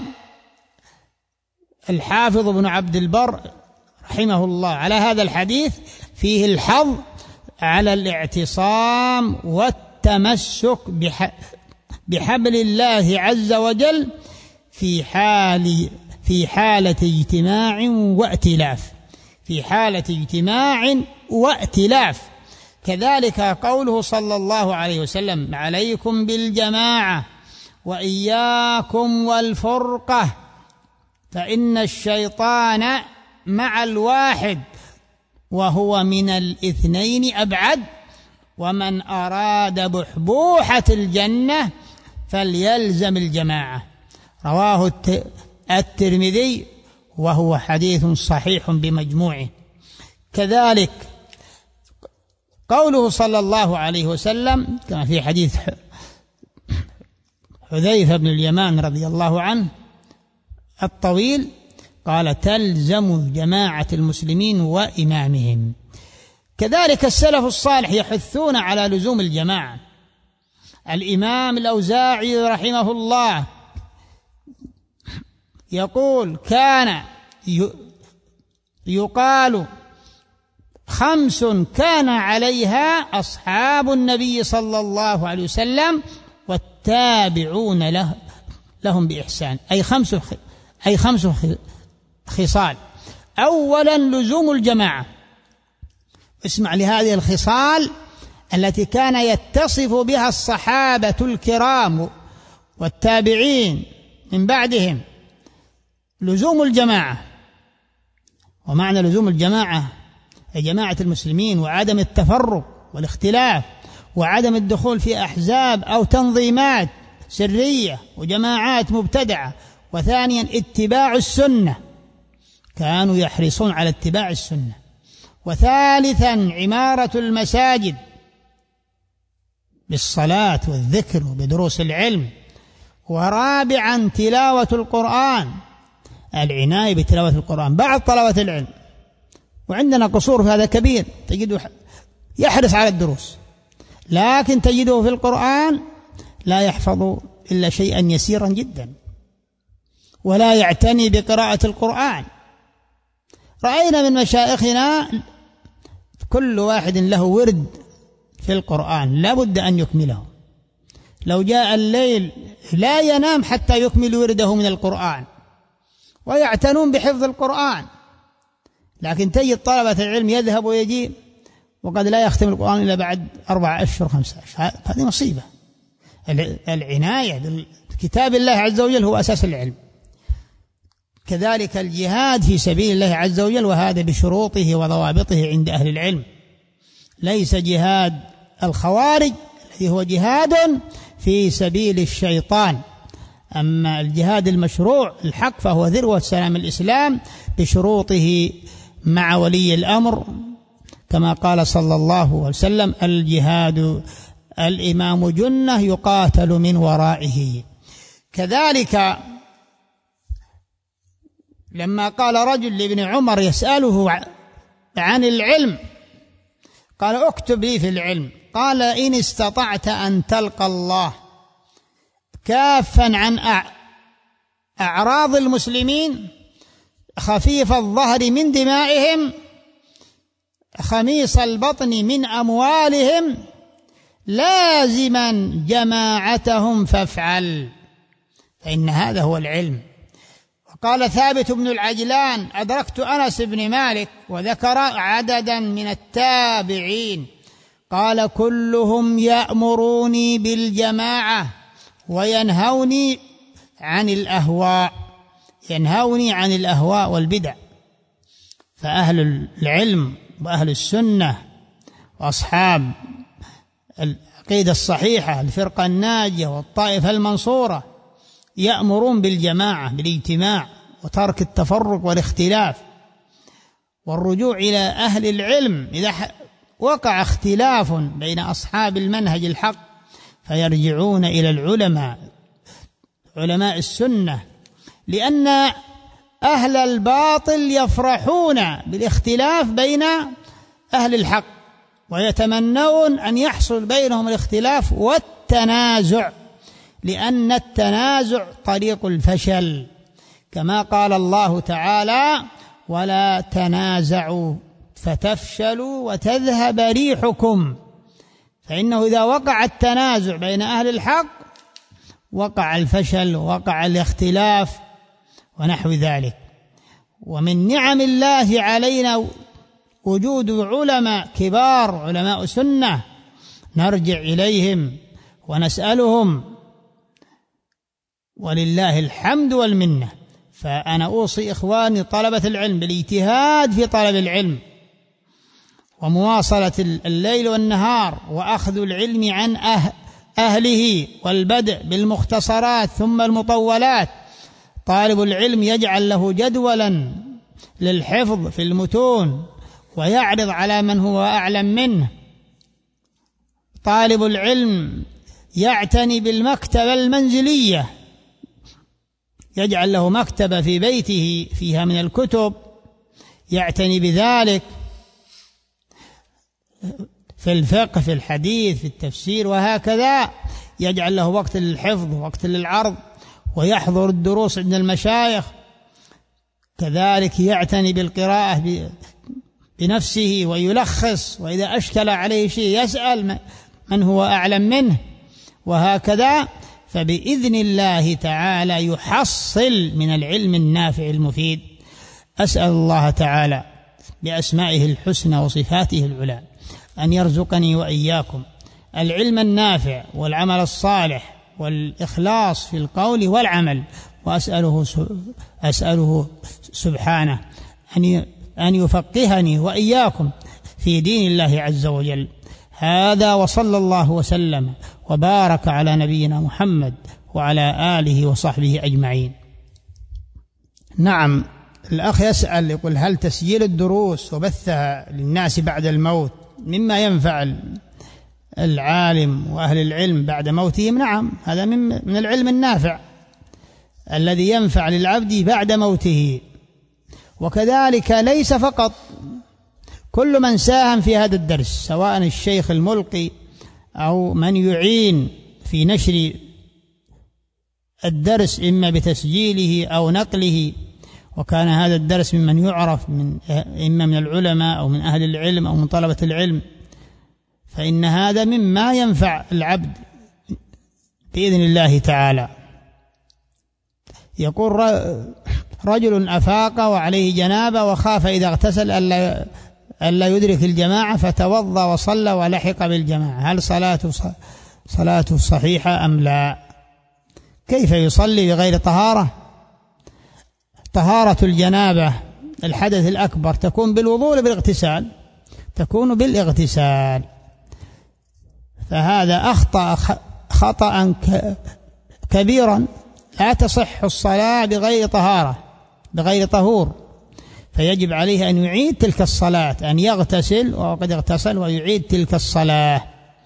الحافظ ابن عبد البر رحمه الله على هذا الحديث: فيه الحظ على الاعتصام والتمسك بحبل الله عز وجل في حال في حالة اجتماع وائتلاف في حالة اجتماع وائتلاف. كذلك قوله صلى الله عليه وسلم: عليكم بالجماعة وإياكم والفرقة، فإن الشيطان مع الواحد وهو من الاثنين أبعد، ومن أراد بحبوحة الجنة فليلزم الجماعة. رواه الترمذي وهو حديث صحيح بمجموعه. كذلك قوله صلى الله عليه وسلم كما في حديث حذيفة بن اليمان رضي الله عنه الطويل، قال: تلزم جماعة المسلمين وإمامهم. كذلك السلف الصالح يحثون على لزوم الجماعة. الإمام الأوزاعي رحمه الله يقول: كان يقال خمس كان عليها أصحاب النبي صلى الله عليه وسلم والتابعون له لهم بإحسان، أي خمس أي خمس خصال. أولا لزوم الجماعة. اسمع لهذه الخصال التي كان يتصف بها الصحابة الكرام والتابعين من بعدهم: لزوم الجماعة. ومعنى لزوم الجماعة هي جماعة المسلمين، وعدم التفرق والاختلاف، وعدم الدخول في أحزاب أو تنظيمات سرية وجماعات مبتدعة. وثانيا اتباع السنة، كانوا يحرصون على اتباع السنة. وثالثا عمارة المساجد بالصلاة والذكر وبدروس العلم. ورابعا تلاوة القرآن، العناية بتلاوة القرآن. بعض طلبة العلم وعندنا قصور في هذا كبير، تجده يحرص على الدروس، لكن تجده في القرآن لا يحفظ إلا شيئا يسيرا جدا، ولا يعتني بقراءة القرآن. رأينا من مشايخنا كل واحد له ورد في القرآن لا بد أن يكمله، لو جاء الليل لا ينام حتى يكمل ورده من القرآن، ويعتنون بحفظ القرآن. لكن تجد طلبة العلم يذهب ويجيب وقد لا يختم القرآن إلا بعد أربعة أشهر خمسة أشهر. هذه مصيبة. العناية بكتاب الله عز وجل هو أساس العلم. كذلك الجهاد في سبيل الله عز وجل، وهذا بشروطه وضوابطه عند أهل العلم. ليس جهاد الخوارج هو جهاد في سبيل الشيطان. أما الجهاد المشروع الحق فهو ذروة سلام الإسلام بشروطه مع ولي الأمر، كما قال صلى الله عليه وسلم: الجهاد الإمام جنة يقاتل من ورائه. كذلك لما قال رجل لابن عمر يسأله عن العلم، قال: اكتب لي في العلم. قال: إن استطعت أن تلقى الله كافا عن أعراض المسلمين، خفيف الظهر من دمائهم، خميص البطن من أموالهم، لازما جماعتهم فافعل، فإن هذا هو العلم. وقال ثابت بن العجلان: أدركت أنس بن مالك، وذكر عددا من التابعين، قال: كلهم يأمروني بالجماعة وينهوني عن الأهواء، ينهوني عن الأهواء والبدع. فأهل العلم وأهل السنة وأصحاب العقيدة الصحيحة، الفرقة الناجية والطائفة المنصورة، يأمرون بالجماعة، بالاجتماع، وترك التفرق والاختلاف، والرجوع إلى أهل العلم إذا وقع اختلاف بين أصحاب المنهج الحق، فيرجعون إلى العلماء، علماء السنة، لأن أهل الباطل يفرحون بالاختلاف بين أهل الحق، ويتمنون أن يحصل بينهم الاختلاف والتنازع، لأن التنازع طريق الفشل، كما قال الله تعالى: ولا تنازعوا فتفشلوا وتذهب ريحكم. فإنه إذا وقع التنازع بين أهل الحق وقع الفشل، وقع الاختلاف ونحو ذلك. ومن نعم الله علينا وجود علماء كبار، علماء سنة، نرجع إليهم ونسألهم، ولله الحمد والمنة. فأنا أوصي إخواني طلبة العلم بالاجتهاد في طلب العلم، ومواصلة الليل والنهار، وأخذ العلم عن أهله، والبدء بالمختصرات ثم المطولات. طالب العلم يجعل له جدولا للحفظ في المتون، ويعرض على من هو أعلم منه. طالب العلم يعتني بالمكتبة المنزلية، يجعل له مكتبة في بيته فيها من الكتب، يعتني بذلك في الفقه، في الحديث، في التفسير، وهكذا. يجعل له وقت للحفظ، وقت للعرض، ويحضر الدروس عند المشايخ. كذلك يعتني بالقراءة بنفسه ويلخص، وإذا أشكل عليه شيء يسأل من هو أعلم منه، وهكذا. فبإذن الله تعالى يحصل من العلم النافع المفيد. أسأل الله تعالى بأسمائه الحسنى وصفاته العلى أن يرزقني وإياكم العلم النافع والعمل الصالح والإخلاص في القول والعمل، وأسأله أسأله سبحانه أن يفقهني وإياكم في دين الله عز وجل. هذا، وصلى الله وسلم وبارك على نبينا محمد وعلى آله وصحبه أجمعين. نعم، الأخ يسأل يقول: هل تسجيل الدروس وبثها للناس بعد الموت مما ينفع العالم وأهل العلم بعد موتهم؟ نعم، هذا من العلم النافع الذي ينفع للعبد بعد موته. وكذلك ليس فقط كل من ساهم في هذا الدرس، سواء الشيخ الملقي أو من يعين في نشر الدرس إما بتسجيله أو نقله، وكان هذا الدرس ممن يعرف من إما من العلماء أو من أهل العلم أو من طلبة العلم، فإن هذا مما ينفع العبد بإذن الله تعالى. يقول: رجل أفاق وعليه جنابة وخاف إذا اغتسل ألا ألا يدرك الجماعة، فتوضأ وصلى ولحق بالجماعة، هل صلاته صلاته صحيحة أم لا؟ كيف يصلي بغير طهارة؟ طهارة الجنابة الحدث الأكبر تكون بالوضوء بالاغتسال؟ تكون بالاغتسال. فهذا أخطأ خطأ كبيرا. لا تصح الصلاة بغير طهارة بغير طهور، فيجب عليه أن يعيد تلك الصلاة، أن يغتسل وقد اغتسل ويعيد تلك الصلاة.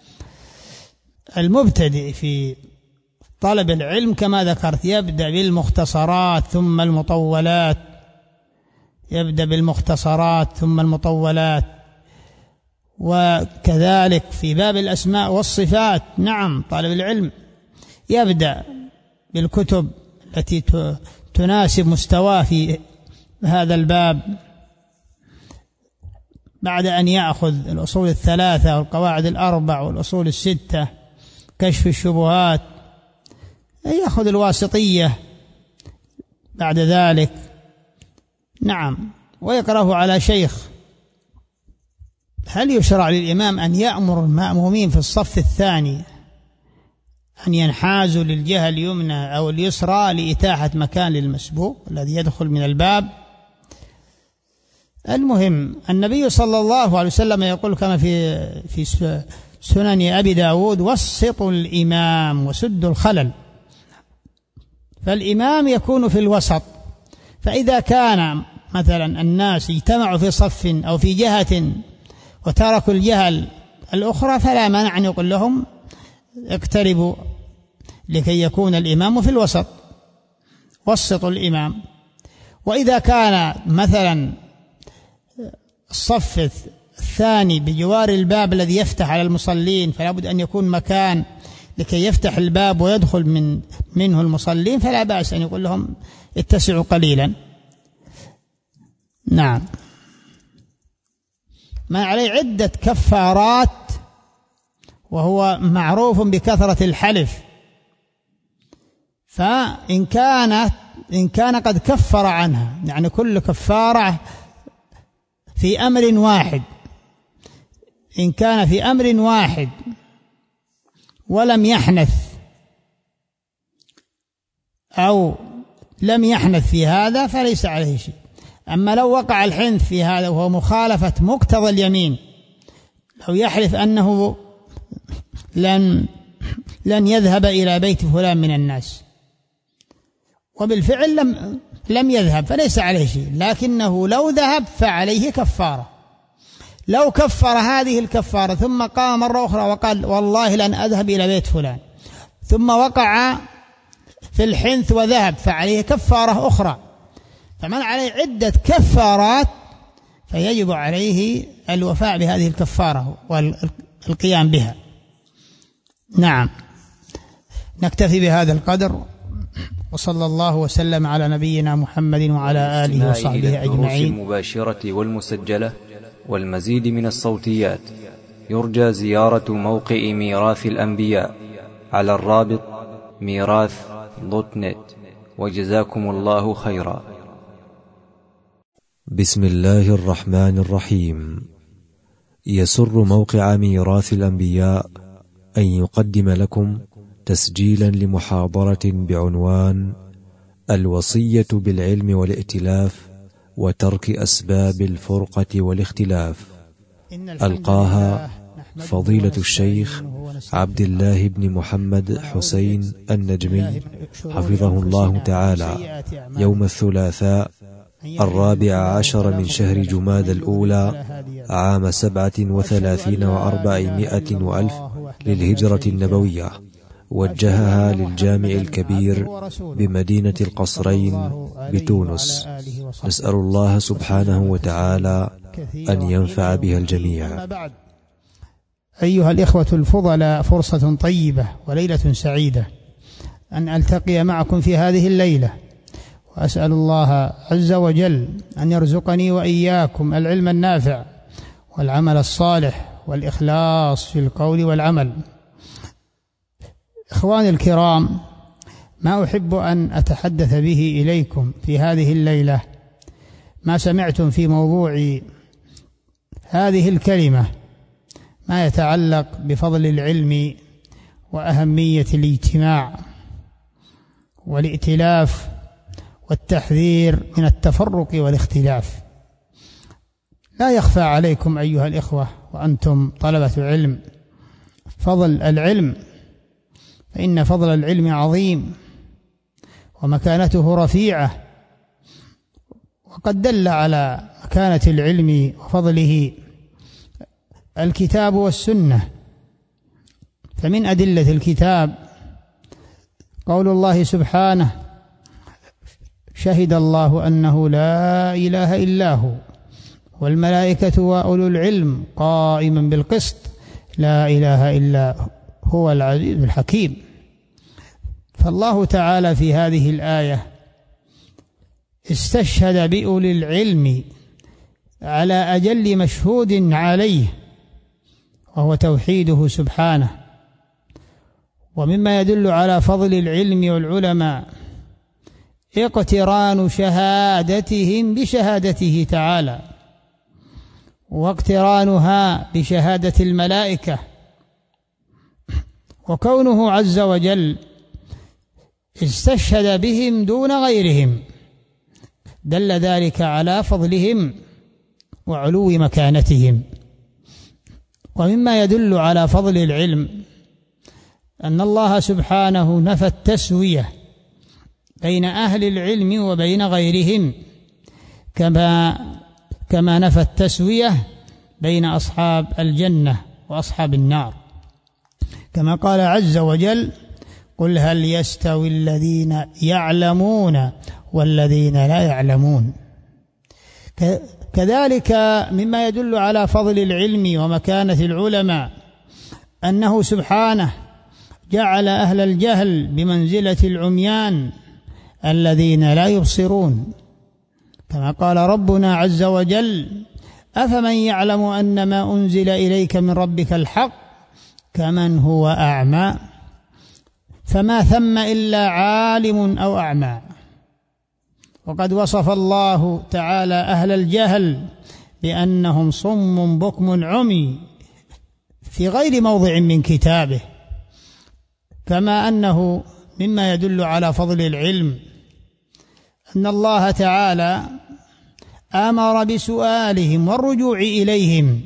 المبتدئ في طلب العلم كما ذكرت يبدأ بالمختصرات ثم المطولات، يبدأ بالمختصرات ثم المطولات. وكذلك في باب الأسماء والصفات، نعم طالب العلم يبدأ بالكتب التي تناسب مستواه في هذا الباب بعد أن يأخذ الأصول الثلاثة والقواعد الأربع والأصول الستة، كشف الشبهات، يأخذ الواسطية بعد ذلك، نعم، ويقرأه على شيخ. هل يشرع للإمام أن يأمر المأمومين في الصف الثاني أن ينحازوا للجهة اليمنى أو اليسرى لإتاحة مكان للمسبوق الذي يدخل من الباب؟ المهم النبي صلى الله عليه وسلم يقول كما في في سنن أبي داود: وسطوا الإمام وسدوا الخلل. فالإمام يكون في الوسط، فإذا كان مثلا الناس اجتمعوا في صف أو في جهة وتركوا الجهة الأخرى فلا مانع أن يقول لهم اقتربوا لكي يكون الإمام في الوسط، وسطوا الإمام. وإذا كان مثلا الصف الثاني بجوار الباب الذي يفتح على المصلين فلا بد أن يكون مكان لكي يفتح الباب ويدخل من منه المصلين، فلا بأس أن يقول لهم اتسعوا قليلا. نعم. ما عليه عدة كفارات، وهو معروف بكثرة الحلف، فإن كانت إن كان قد كفر عنها، يعني كل كفارة في أمر واحد، إن كان في أمر واحد ولم يحنث أو لم يحنث في هذا فليس عليه شيء. أما لو وقع الحنث في هذا وهو مخالفة مقتضى اليمين، لو يحلف أنه لن لن يذهب إلى بيت فلان من الناس وبالفعل لم لم يذهب فليس عليه شيء، لكنه لو ذهب فعليه كفارة. لو كفر هذه الكفارة ثم قام مرة أخرى وقال والله لن أذهب إلى بيت فلان، ثم وقع في الحنث وذهب، فعليه كفارة أخرى. فمن عليه عدة كفارات فيجب عليه الوفاء بهذه الكفارة والقيام بها. نعم. نكتفي بهذا القدر، وصلى الله وسلم على نبينا محمد وعلى آله وصحبه أجمعين. المباشرة والمسجلة والمزيد من الصوتيات يرجى زيارة موقع ميراث الأنبياء على الرابط ميراث دوت نت، وجزاكم الله خيرا. بسم الله الرحمن الرحيم. يسر موقع ميراث الأنبياء أن يقدم لكم تسجيلا لمحاضرة بعنوان الوصية بالعلم والائتلاف وترك أسباب الفرقة والاختلاف، ألقاها فضيلة الشيخ عبد الله بن محمد حسين النجمي حفظه الله تعالى يوم الثلاثاء الرابع عشر من شهر جماد الأولى عام سبعة وثلاثين وأربعمائة وألف للهجرة النبوية، وجهها للجامع الكبير بمدينة القصرين بتونس. نسأل الله سبحانه وتعالى أن ينفع بها الجميع. أيها الإخوة الفضلاء، فرصة طيبة وليلة سعيدة أن ألتقي معكم في هذه الليلة، وأسأل الله عز وجل أن يرزقني وإياكم العلم النافع والعمل الصالح والإخلاص في القول والعمل. إخواني الكرام، ما أحب أن أتحدث به إليكم في هذه الليلة ما سمعتم في موضوع هذه الكلمة، ما يتعلق بفضل العلم وأهمية الاجتماع والائتلاف والتحذير من التفرق والاختلاف. لا يخفى عليكم أيها الإخوة وأنتم طلبة علم فضل العلم، فإن فضل العلم عظيم ومكانته رفيعة، وقد دل على مكانة العلم وفضله الكتاب والسنة. فمن أدلة الكتاب قول الله سبحانه: شهد الله أنه لا إله إلا هو والملائكة وأولو العلم قائما بالقسط لا إله إلا هو العزيز الحكيم. فالله تعالى في هذه الآية استشهد بأولي العلم على أجل مشهود عليه، وهو توحيده سبحانه. ومما يدل على فضل العلم والعلماء اقتران شهادتهم بشهادته تعالى، واقترانها بشهادة الملائكة، وكونه عز وجل استشهد بهم دون غيرهم دل ذلك على فضلهم وعلو مكانتهم. ومما يدل على فضل العلم أن الله سبحانه نفى التسوية بين أهل العلم وبين غيرهم، كما كما نفى التسوية بين أصحاب الجنة وأصحاب النار، كما قال عز وجل: قل هل يستوي الذين يعلمون والذين لا يعلمون. كذلك مما يدل على فضل العلم ومكانة العلماء أنه سبحانه جعل أهل الجهل بمنزلة العميان الذين لا يبصرون، كما قال ربنا عز وجل: أفمن يعلم أن ما أنزل إليك من ربك الحق كمن هو أعمى، فما ثم إلا عالم أو أعمى. وقد وصف الله تعالى أهل الجهل بأنهم صم بكم عمي في غير موضع من كتابه. كما أنه مما يدل على فضل العلم أن الله تعالى أمر بسؤالهم والرجوع إليهم،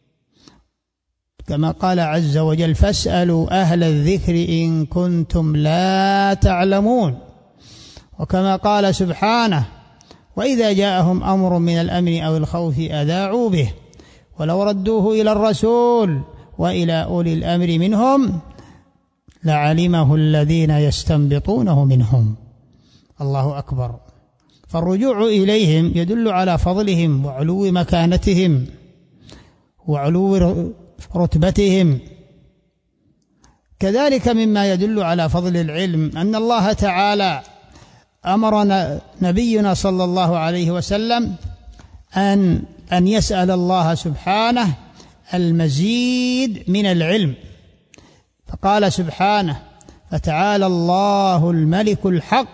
كما قال عز وجل: فاسألوا أهل الذكر إن كنتم لا تعلمون. وكما قال سبحانه: وإذا جاءهم أمر من الأمن أو الخوف أذاعوا به ولو ردوه إلى الرسول وإلى أولي الأمر منهم لعلمه الذين يستنبطونه منهم. الله أكبر. فالرجوع إليهم يدل على فضلهم وعلو مكانتهم وعلو رتبتهم. كذلك مما يدل على فضل العلم أن الله تعالى أمر نبينا صلى الله عليه وسلم أن أن يسأل الله سبحانه المزيد من العلم، فقال سبحانه: فتعالى الله الملك الحق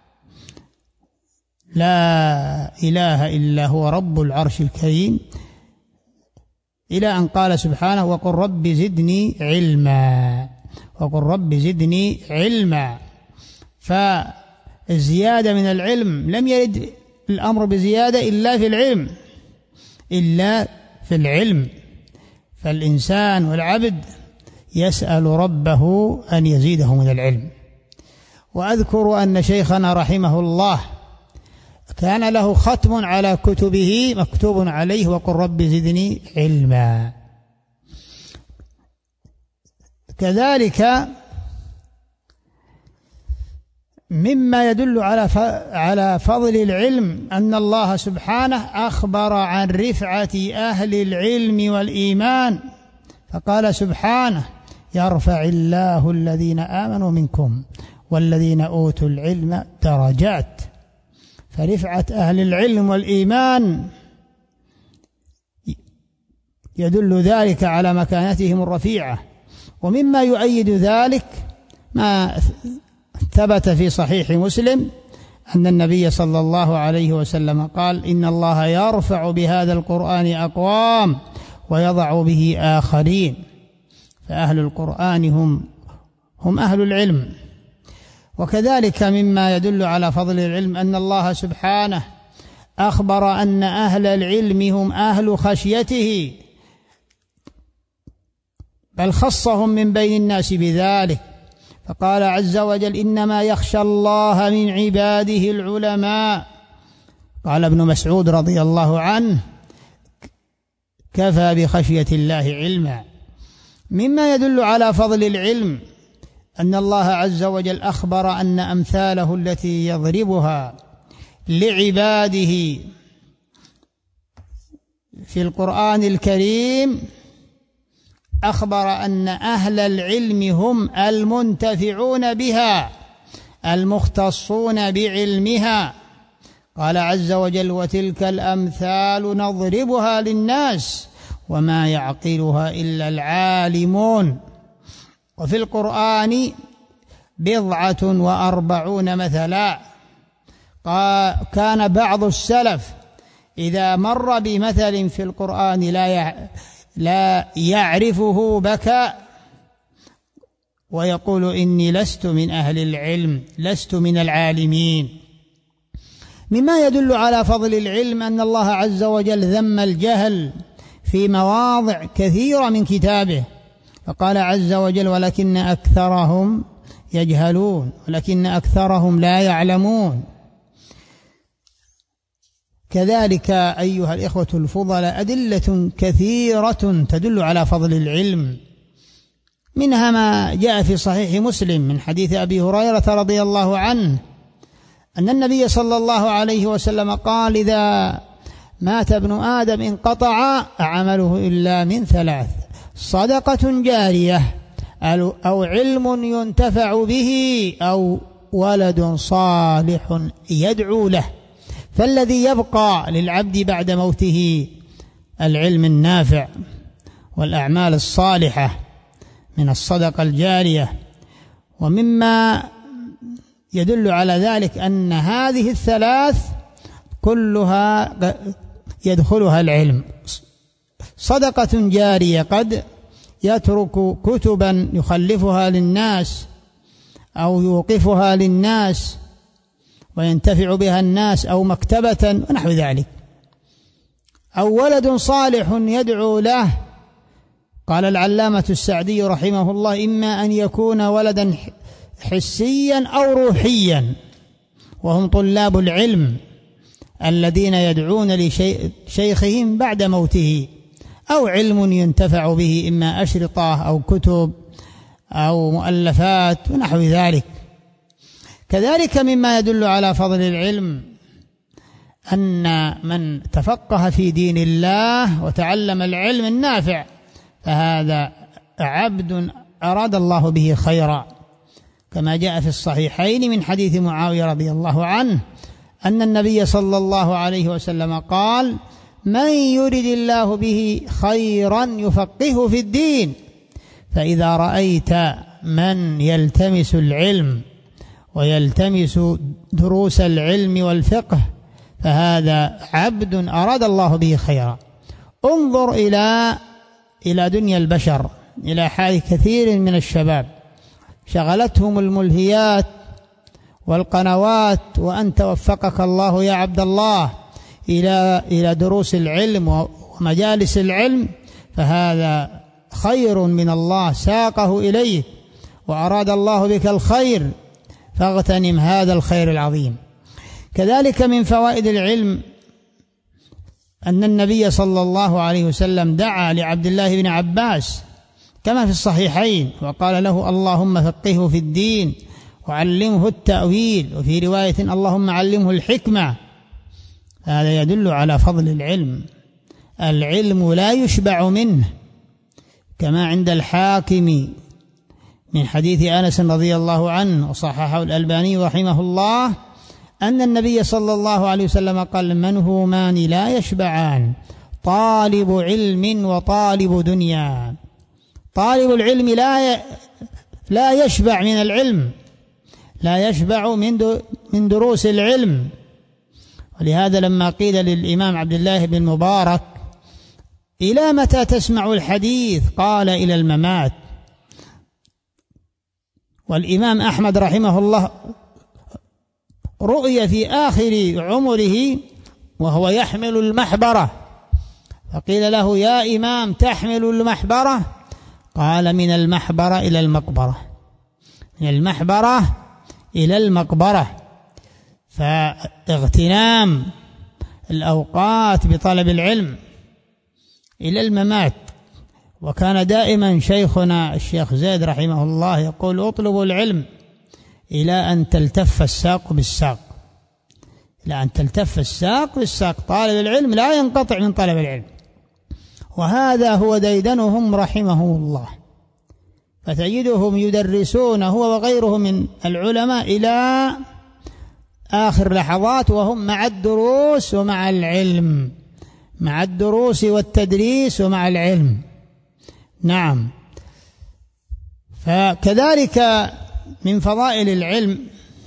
لا إله إلا هو رب العرش الكريم، إلى أن قال سبحانه: وقل رب زدني علما، وقل رب زدني علما. فالزيادة من العلم لم يرد الأمر بزيادة إلا في العلم إلا في العلم فالإنسان والعبد يسأل ربه أن يزيده من العلم. وأذكر أن شيخنا رحمه الله كان له ختم على كتبه مكتوب عليه: وقل رب زدني علما. كذلك مما يدل على على فضل العلم أن الله سبحانه أخبر عن رفعة أهل العلم والإيمان، فقال سبحانه: يرفع الله الذين آمنوا منكم والذين أوتوا العلم درجات. فرفعة أهل العلم والإيمان يدل ذلك على مكانتهم الرفيعة. ومما يؤيد ذلك ما ثبت في صحيح مسلم أن النبي صلى الله عليه وسلم قال: إن الله يرفع بهذا القرآن أقوام ويضع به آخرين. فأهل القرآن هم هم أهل العلم. وكذلك مما يدل على فضل العلم أن الله سبحانه أخبر أن أهل العلم هم أهل خشيته، بل خصهم من بين الناس بذلك، فقال عز وجل: إنما يخشى الله من عباده العلماء. قال ابن مسعود رضي الله عنه: كفى بخشية الله علما. مما يدل على فضل العلم أن الله عز وجل أخبر أن أمثاله التي يضربها لعباده في القرآن الكريم، أخبر أن أهل العلم هم المنتفعون بها المختصون بعلمها. قال عز وجل: وتلك الأمثال نضربها للناس وما يعقلها إلا العالمون. وفي القرآن بضعة وأربعون مثلا. كان بعض السلف إذا مر بمثل في القرآن لا لا يعرفه بكى ويقول: إني لست من أهل العلم، لست من العالمين. مما يدل على فضل العلم أن الله عز وجل ذم الجهل في مواضع كثيرة من كتابه، فقال عز وجل: ولكن أكثرهم يجهلون، ولكن أكثرهم لا يعلمون. كذلك أيها الإخوة الفضلاء أدلة كثيرة تدل على فضل العلم، منها ما جاء في صحيح مسلم من حديث أبي هريرة رضي الله عنه أن النبي صلى الله عليه وسلم قال: إذا مات ابن آدم انقطع عمله إلا من ثلاث: صدقة جارية، أو علم ينتفع به، أو ولد صالح يدعو له. فالذي يبقى للعبد بعد موته العلم النافع والأعمال الصالحة من الصدقة الجارية. ومما يدل على ذلك أن هذه الثلاث كلها يدخلها العلم: صدقة جارية، قد يترك كتبا يخلفها للناس أو يوقفها للناس وينتفع بها الناس، أو مكتبة ونحو ذلك. أو ولد صالح يدعو له. قال العلامة السعدي رحمه الله: إما أن يكون ولدا حسيا أو روحيا، وهم طلاب العلم الذين يدعون لشيخهم بعد موته، أو علم ينتفع به، إما أشرطة أو كتب أو مؤلفات ونحو ذلك. كذلك مما يدل على فضل العلم أن من تفقه في دين الله وتعلم العلم النافع فهذا عبد أراد الله به خيرا، كما جاء في الصحيحين من حديث معاوية رضي الله عنه أن النبي صلى الله عليه وسلم قال: من يرد الله به خيرا يفقهه في الدين. فإذا رأيت من يلتمس العلم ويلتمس دروس العلم والفقه فهذا عبد أراد الله به خيرا. انظر إلى إلى دنيا البشر، إلى حال كثير من الشباب شغلتهم الملهيات والقنوات، وأنت وفقك الله يا عبد الله إلى إلى دروس العلم ومجالس العلم، فهذا خير من الله ساقه إليه وأراد الله بك الخير، فاغتنم هذا الخير العظيم. كذلك من فوائد العلم أن النبي صلى الله عليه وسلم دعا لعبد الله بن عباس كما في الصحيحين وقال له: اللهم فقهه في الدين وعلمه التأويل، وفي رواية: اللهم علمه الحكمة. هذا يدل على فضل العلم. العلم لا يشبع منه، كما عند الحاكم من حديث أنس رضي الله عنه وصححه الألباني رحمه الله أن النبي صلى الله عليه وسلم قال: منهومان لا يشبعان، طالب علم وطالب دنيا. طالب العلم لا لا يشبع من العلم، لا يشبع من من دروس العلم. ولهذا لما قيل للإمام عبد الله بن المبارك: إلى متى تسمع الحديث؟ قال: إلى الممات. والإمام أحمد رحمه الله رؤي في آخر عمره وهو يحمل المحبرة، فقيل له: يا إمام تحمل المحبرة؟ قال من المحبرة إلى المقبرة، من المحبرة إلى المقبرة. فاغتنام الأوقات بطلب العلم إلى الممات. وكان دائما شيخنا الشيخ زيد رحمه الله يقول: اطلبوا العلم إلى أن تلتف الساق بالساق، إلى أن تلتف الساق بالساق. طالب العلم لا ينقطع من طلب العلم، وهذا هو ديدنهم رحمهم الله. فتجدهم يدرسون هو وغيره من العلماء إلى آخر لحظات وهم مع الدروس ومع العلم، مع الدروس والتدريس ومع العلم. نعم. فكذلك من فضائل العلم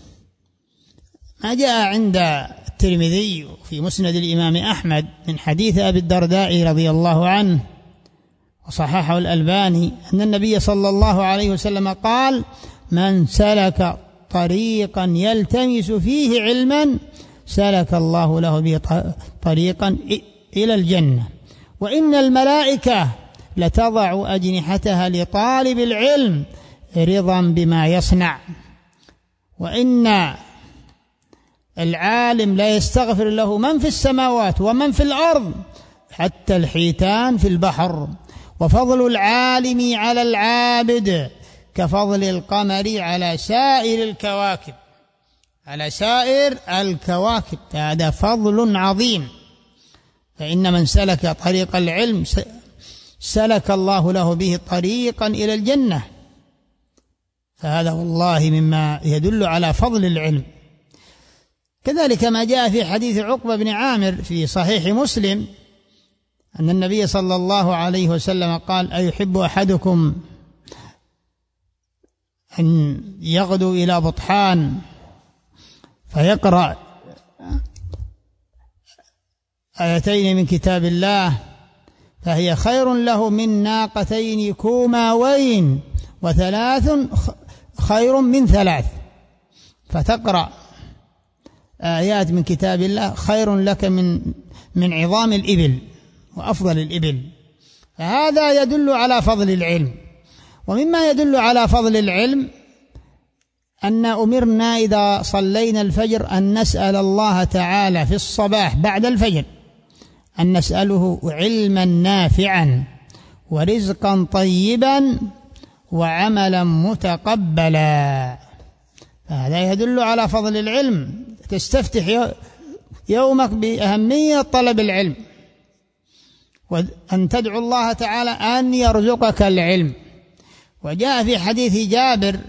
ما جاء عند الترمذي في مسند الإمام أحمد من حديث أبي الدرداء رضي الله عنه وصححه الألباني أن النبي صلى الله عليه وسلم قال: من سلك طريقا يلتمس فيه علما سلك الله له به طريقا إلى الجنة، وإن الملائكة لتضع أجنحتها لطالب العلم رضا بما يصنع، وإن العالم لا يستغفر له من في السماوات ومن في الأرض حتى الحيتان في البحر، وفضل العالم على العابد كفضل القمر على سائر الكواكب، على سائر الكواكب. هذا فضل عظيم. فإن من سلك طريق العلم سلك الله له به طريقا إلى الجنة. فهذا والله مما يدل على فضل العلم. كذلك ما جاء في حديث عقبة بن عامر في صحيح مسلم أن النبي صلى الله عليه وسلم قال: أيحب أحدكم أن يغدو إلى بطحان فيقرأ آيتين من كتاب الله فهي خير له من ناقتين كوماوين وثلاث خير من ثلاث، فتقرأ آيات من كتاب الله خير لك من من عظام الإبل وأفضل الإبل. فهذا يدل على فضل العلم. ومما يدل على فضل العلم أن أمرنا إذا صلينا الفجر أن نسأل الله تعالى في الصباح بعد الفجر أن نسأله علما نافعا ورزقا طيبا وعملا متقبلا. فهذا يدل على فضل العلم. تستفتح يومك بأهمية طلب العلم، وأن تدعو الله تعالى أن يرزقك العلم. وجاء في حديث جابر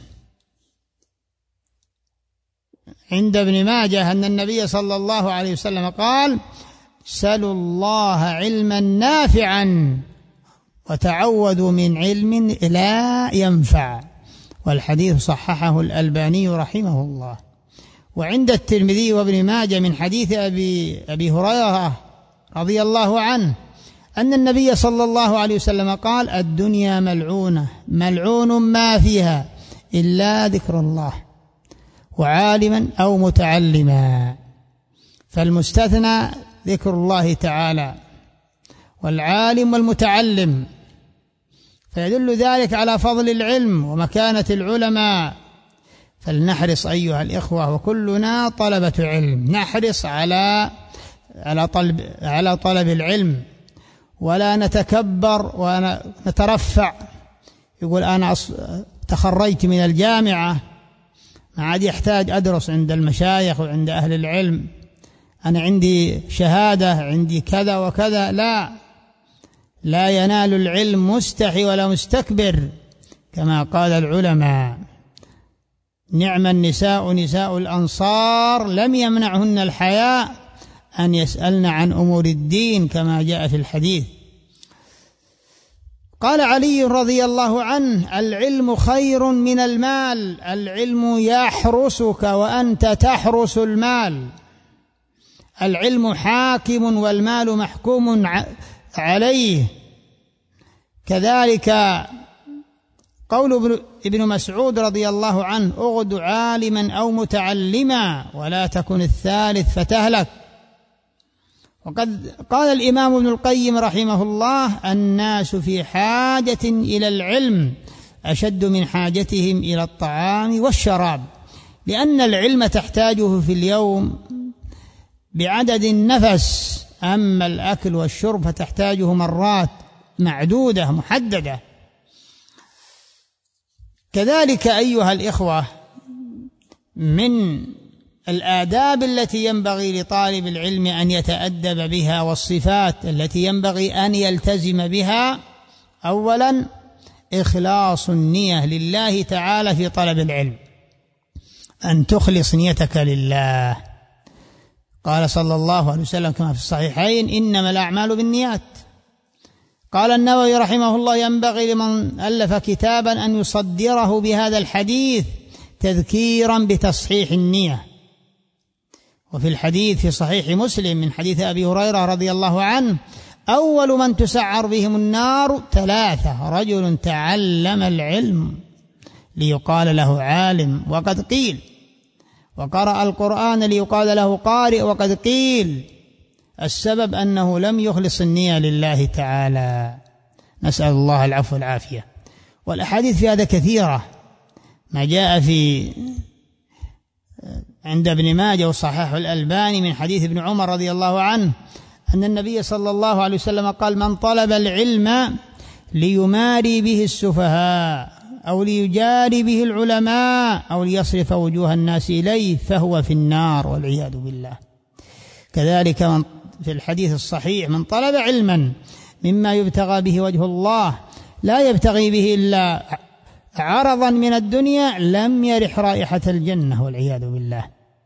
عند ابن ماجه أن النبي صلى الله عليه وسلم قال: سلوا الله علما نافعا وتعوذوا من علم لا ينفع. والحديث صححه الألباني رحمه الله. وعند الترمذي وابن ماجه من حديث أبي, أبي هريرة رضي الله عنه أن النبي صلى الله عليه وسلم قال: الدنيا ملعونة ملعون ما فيها إلا ذكر الله وعالما أو متعلما. فالمستثنى ذكر الله تعالى والعالم والمتعلم. فيدل ذلك على فضل العلم ومكانة العلماء. فلنحرص أيها الإخوة وكلنا طلبة علم، نحرص على على طلب على طلب العلم، ولا نتكبر ونترفع يقول أنا تخرجت من الجامعة ما عاد يحتاج أدرس عند المشايخ وعند أهل العلم، أنا عندي شهادة عندي كذا وكذا. لا لا ينال العلم مستحي ولا مستكبر، كما قال العلماء: نعم النساء نساء الأنصار لم يمنعهن الحياء أن يسألن عن أمور الدين، كما جاء في الحديث. قال علي رضي الله عنه: العلم خير من المال، العلم يحرسك وأنت تحرس المال. العلم حاكم والمال محكوم عليه. كذلك قول ابن مسعود رضي الله عنه: اغد عالما أو متعلما ولا تكن الثالث فتهلك. وقد قال الإمام ابن القيم رحمه الله: الناس في حاجة إلى العلم أشد من حاجتهم إلى الطعام والشراب، لأن العلم تحتاجه في اليوم بعدد النفس، أما الأكل والشرب فتحتاجه مرات معدودة محددة. كذلك أيها الإخوة، من الآداب التي ينبغي لطالب العلم أن يتأدب بها والصفات التي ينبغي أن يلتزم بها: أولا إخلاص النية لله تعالى في طلب العلم، أن تخلص نيتك لله. قال صلى الله عليه وسلم كما في الصحيحين: إنما الأعمال بالنيات. قال النووي رحمه الله: ينبغي لمن ألف كتابا أن يصدره بهذا الحديث تذكيرا بتصحيح النية. وفي الحديث في صحيح مسلم من حديث أبي هريرة رضي الله عنه: أول من تسعر بهم النار ثلاثة: رجل تعلم العلم ليقال له عالم وقد قيل، وقرأ القرآن ليقال له قارئ وقد قيل. السبب أنه لم يخلص النية لله تعالى. نسأل الله العفو والعافية. والأحاديث في هذا كثيرة، ما جاء في عند ابن ماجه وصححه الألباني من حديث ابن عمر رضي الله عنه أن النبي صلى الله عليه وسلم قال: من طلب العلم ليماري به السفهاء أو ليجاري به العلماء أو ليصرف وجوه الناس إليه فهو في النار والعياذ بالله. كذلك من في الحديث الصحيح: من طلب علما مما يبتغى به وجه الله لا يبتغي به إلا عرضا من الدنيا لم يرح رائحة الجنة والعياذ بالله.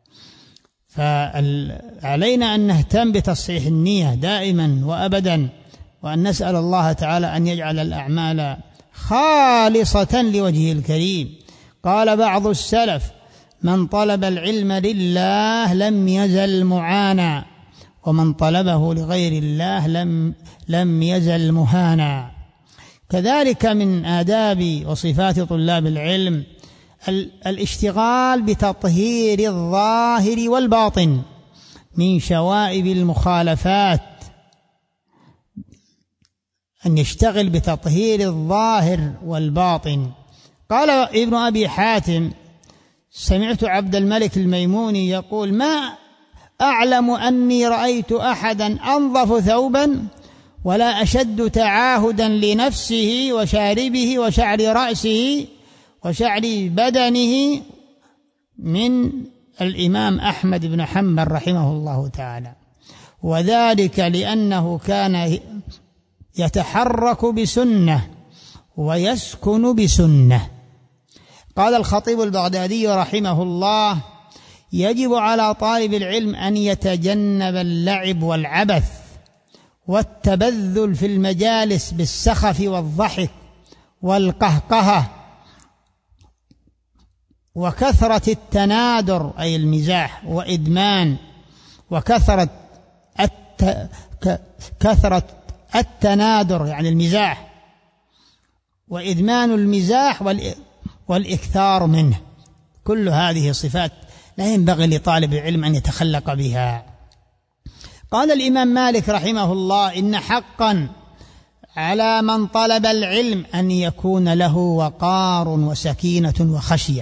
فعلينا أن نهتم بتصحيح النية دائما وأبدا، وأن نسأل الله تعالى أن يجعل الأعمال خالصة لوجهه الكريم. قال بعض السلف: من طلب العلم لله لم يزل معانا، ومن طلبه لغير الله لم, لم يزل مهانا. كذلك من آداب وصفات طلاب العلم الاشتغال بتطهير الظاهر والباطن من شوائب المخالفات، أن يشتغل بتطهير الظاهر والباطن. قال ابن أبي حاتم: سمعت عبد الملك الميموني يقول: ما أعلم أني رأيت أحدا أنظف ثوبا ولا أشد تعاهدا لنفسه وشاربه وشعر رأسه وشعر بدنه من الإمام أحمد بن حنبل رحمه الله تعالى، وذلك لأنه كان يتحرك بسنة ويسكن بسنة. قال الخطيب البغدادي رحمه الله: يجب على طالب العلم أن يتجنب اللعب والعبث والتبذل في المجالس بالسخف والضحك والقهقهة وكثرة التنادر أي المزاح وإدمان وكثرة الت... كثرة التنادر يعني المزاح وإدمان المزاح وال... والإكثار منه. كل هذه صفات لا ينبغي لطالب العلم أن يتخلق بها. قال الإمام مالك رحمه الله: إن حقا على من طلب العلم أن يكون له وقار وسكينة وخشية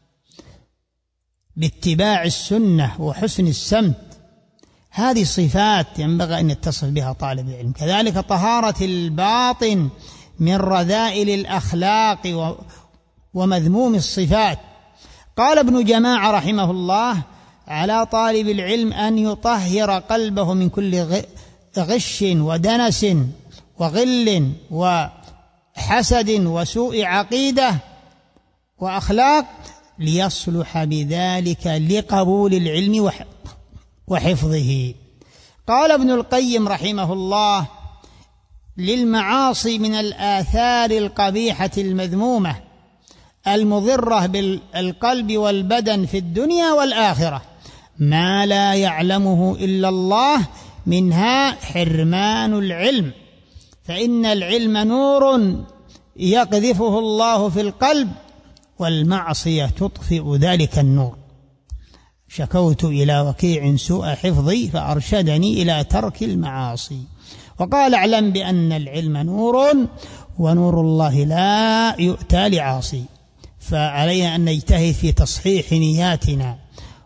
باتباع السنة وحسن السمت. هذه صفات ينبغي أن يتصف بها طالب العلم. كذلك طهارة الباطن من رذائل الأخلاق ومذموم الصفات. قال ابن جماعة رحمه الله: على طالب العلم أن يطهر قلبه من كل غش ودنس وغل وحسد وسوء عقيدة وأخلاق ليصلح بذلك لقبول العلم وحفظه. قال ابن القيم رحمه الله: للمعاصي من الآثار القبيحة المذمومة المضرة بالقلب والبدن في الدنيا والآخرة ما لا يعلمه إلا الله، منها حرمان العلم، فإن العلم نور يقذفه الله في القلب والمعصية تطفئ ذلك النور. شكوت إلى وكيع سوء حفظي فأرشدني إلى ترك المعاصي. وقال اعلم بأن العلم نور ونور الله لا يؤتى لعاصي. فعلينا أن نجتهد في تصحيح نياتنا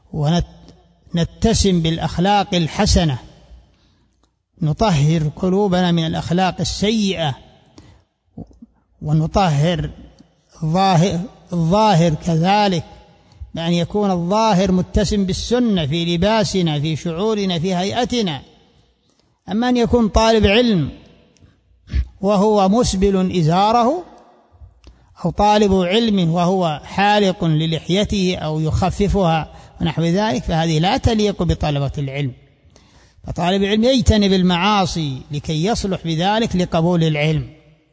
ونتسم بالأخلاق الحسنة، نطهر قلوبنا من الأخلاق السيئة، ونطهر الظاهر, الظاهر كذلك، بأن يكون الظاهر متسم بالسنة في لباسنا في شعورنا في هيئتنا. أما أن يكون طالب علم وهو مسبل إزاره، أو طالب علم وهو حالق للحيته أو يخففها ونحو ذلك، فهذه لا تليق بطلبة العلم. فطالب العلم يجتنب المعاصي لكي يصلح بذلك لقبول العلم.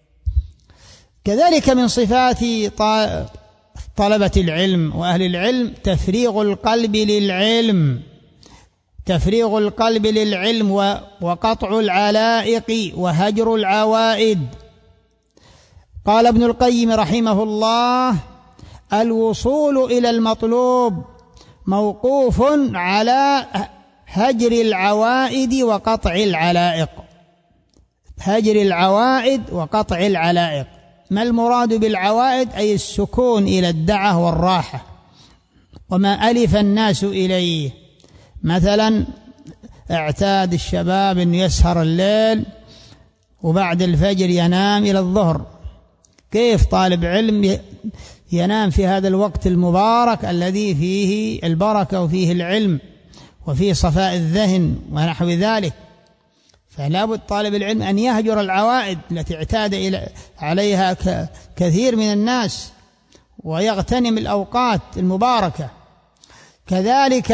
كذلك من صفات طلبة العلم وأهل العلم تفريغ القلب للعلم، تفريغ القلب للعلم وقطع العلائق وهجر العوائد. قال ابن القيم رحمه الله: الوصول إلى المطلوب موقوف على هجر العوائد وقطع العلائق. هجر العوائد وقطع العلائق. ما المراد بالعوائد؟ أي السكون إلى الدعة والراحة وما ألف الناس إليه. مثلا اعتاد الشباب أن يسهر الليل وبعد الفجر ينام إلى الظهر. كيف طالب علم ينام في هذا الوقت المبارك الذي فيه البركة وفيه العلم وفيه صفاء الذهن ونحو ذلك؟ فلا بد طالب العلم أن يهجر العوائد التي اعتاد عليها كثير من الناس ويغتنم الأوقات المباركة. كذلك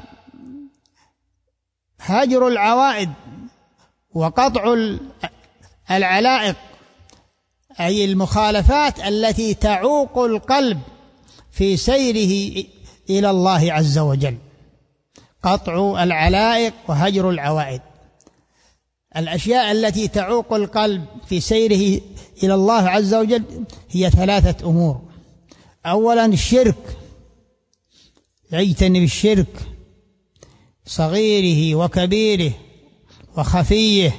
هجر العوائد وقطع العلائق، أي المخالفات التي تعوق القلب في سيره إلى الله عز وجل. قطع العلائق وهجر العوائد. الأشياء التي تعوق القلب في سيره إلى الله عز وجل هي ثلاثة أمور. أولا الشرك، يجتنب الشرك صغيره وكبيره وخفيه،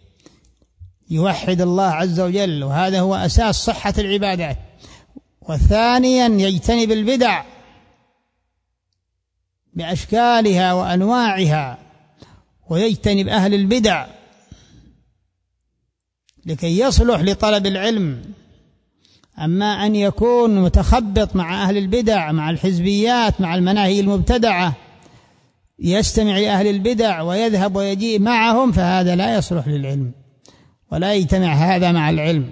يوحد الله عز وجل، وهذا هو أساس صحة العبادات. وثانيا يجتنب البدع بأشكالها وأنواعها، ويجتنب أهل البدع لكي يصلح لطلب العلم. أما أن يكون متخبط مع أهل البدع، مع الحزبيات، مع المناهي المبتدعة، يستمع لأهل البدع ويذهب ويجيء معهم، فهذا لا يصلح للعلم ولا يجتمع هذا مع العلم.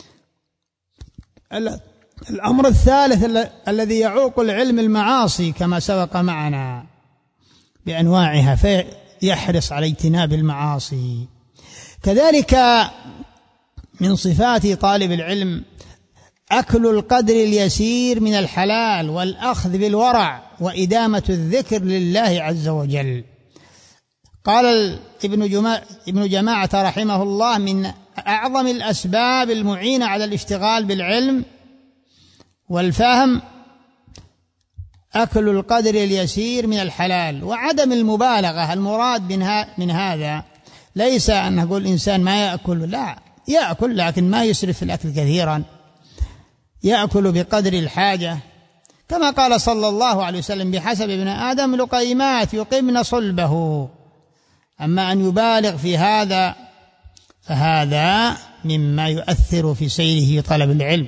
الأمر الثالث الذي يعوق العلم المعاصي كما سبق معنا بأنواعها، فيحرص على اجتناب المعاصي. كذلك من صفات طالب العلم أكل القدر اليسير من الحلال والأخذ بالورع وإدامة الذكر لله عز وجل. قال ابن جماعة رحمه الله: من أعظم الأسباب المعينة على الاشتغال بالعلم والفهم أكل القدر اليسير من الحلال وعدم المبالغة. المراد من هذا ليس أن نقول الإنسان ما يأكل، لا، يأكل لكن ما يسرف في الأكل كثيرا، يأكل بقدر الحاجة، كما قال صلى الله عليه وسلم: بحسب ابن آدم لقيمات يقمن صلبه. أما أن يبالغ في هذا فهذا مما يؤثر في سيره طلب العلم.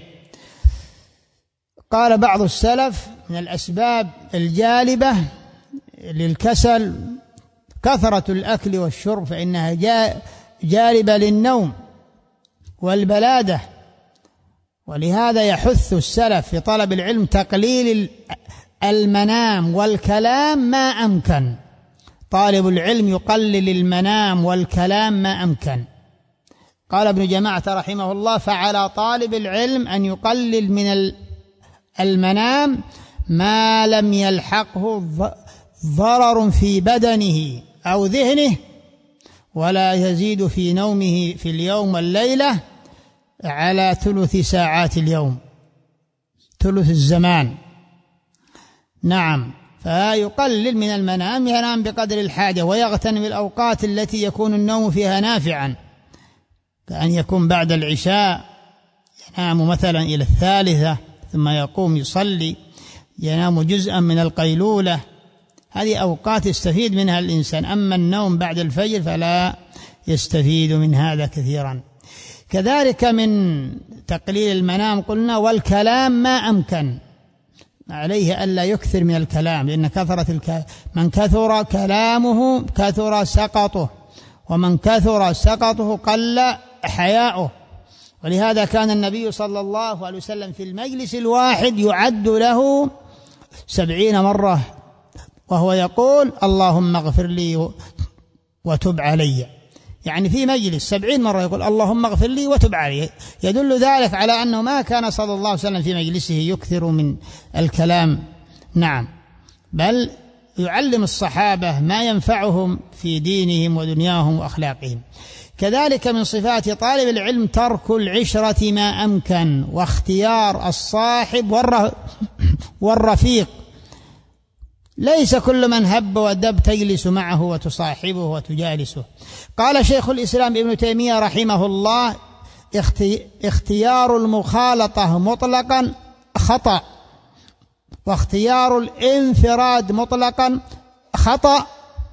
قال بعض السلف: من الأسباب الجالبة للكسل كثرة الأكل والشرب، فإنها جالبة للنوم والبلادة. ولهذا يحث السلف في طلب العلم تقليل المنام والكلام ما أمكن. طالب العلم يقلل المنام والكلام ما أمكن. قال ابن جماعة رحمه الله: فعلى طالب العلم أن يقلل من المنام ما لم يلحقه ضرر في بدنه أو ذهنه، ولا يزيد في نومه في اليوم والليلة على ثلث ساعات اليوم، ثلث الزمان. نعم، فيقلل من المنام، ينام بقدر الحاجة ويغتنم الأوقات التي يكون النوم فيها نافعا، كأن يكون بعد العشاء ينام مثلا إلى الثالثة ثم يقوم يصلي، ينام جزءا من القيلولة، هذه أوقات يستفيد منها الإنسان. أما النوم بعد الفجر فلا يستفيد من هذا كثيرا. كذلك من تقليل المنام قلنا والكلام ما أمكن، عليه ألا يكثر من الكلام، لأن كثرة الك... من كثر كلامه كثر سقطه، ومن كثر سقطه قل حياؤه. ولهذا كان النبي صلى الله عليه وسلم في المجلس الواحد يعد له سبعين مرة وهو يقول اللهم اغفر لي وتب علي، يعني في مجلس سبعين مرة يقول اللهم اغفر لي وتب علي، يدل ذلك على أنه ما كان صلى الله عليه وسلم في مجلسه يكثر من الكلام، نعم، بل يعلم الصحابة ما ينفعهم في دينهم ودنياهم وأخلاقهم. كذلك من صفات طالب العلم ترك العشرة ما أمكن، واختيار الصاحب والرفيق، ليس كل من هب ودب تجلس معه وتصاحبه وتجالسه. قال شيخ الإسلام ابن تيمية رحمه الله اختيار المخالطة مطلقا خطأ، واختيار الانفراد مطلقا خطأ،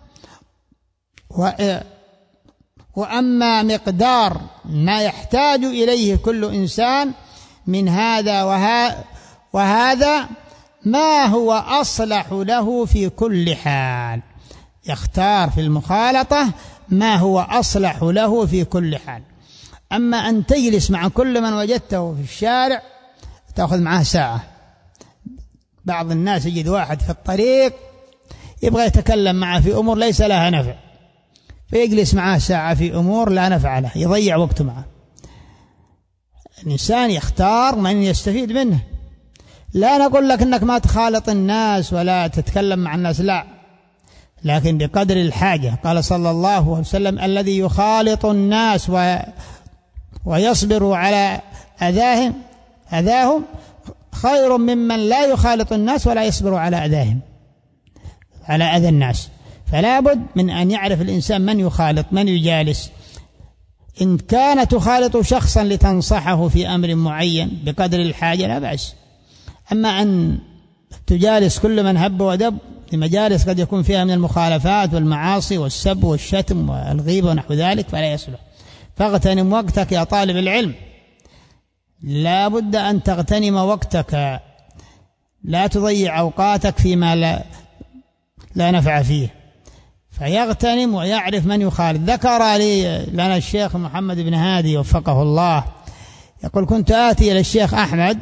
وأما مقدار ما يحتاج إليه كل إنسان من هذا وهذا ما هو أصلح له في كل حال، يختار في المخالطة ما هو أصلح له في كل حال. أما أن تجلس مع كل من وجدته في الشارع تأخذ معه ساعة، بعض الناس يجد واحد في الطريق يبغى يتكلم معه في أمور ليس لها نفع، فيجلس معه ساعة في أمور لا نفع له، يضيع وقته معه. الإنسان يختار من يستفيد منه، لا نقول لك أنك ما تخالط الناس ولا تتكلم مع الناس، لا، لكن بقدر الحاجة. قال صلى الله عليه وسلم الذي يخالط الناس و... ويصبر على أذاهم أذاهم خير ممن لا يخالط الناس ولا يصبر على أذاهم على أذى الناس. فلا بد من أن يعرف الإنسان من يخالط، من يجالس. إن كان تخالط شخصا لتنصحه في أمر معين بقدر الحاجة لا بأس، أما أن تجالس كل من هب ودب في مجالس قد يكون فيها من المخالفات والمعاصي والسب والشتم والغيبة ونحو ذلك فلا يصلح. فاغتنم وقتك يا طالب العلم، لا بد أن تغتنم وقتك، لا تضيع أوقاتك فيما لا, لا نفع فيه، فيغتنم ويعرف من يخالف. ذكر لي لنا الشيخ محمد بن هادي وفقه الله يقول كنت آتي إلى الشيخ أحمد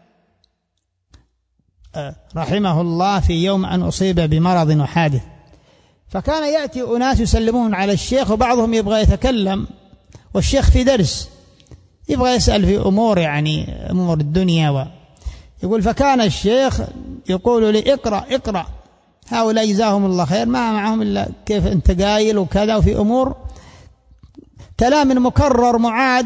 رحمه الله في يوم أن أصيب بمرض وحادث، فكان يأتي أناس يسلمون على الشيخ وبعضهم يبغى يتكلم والشيخ في درس، يبغى يسأل في أمور يعني أمور الدنيا و... يقول فكان الشيخ يقول لي اقرأ اقرأ، هؤلاء جزاهم الله خير ما معهم إلا كيف أنت قايل وكذا، وفي أمور كلام مكرر معاد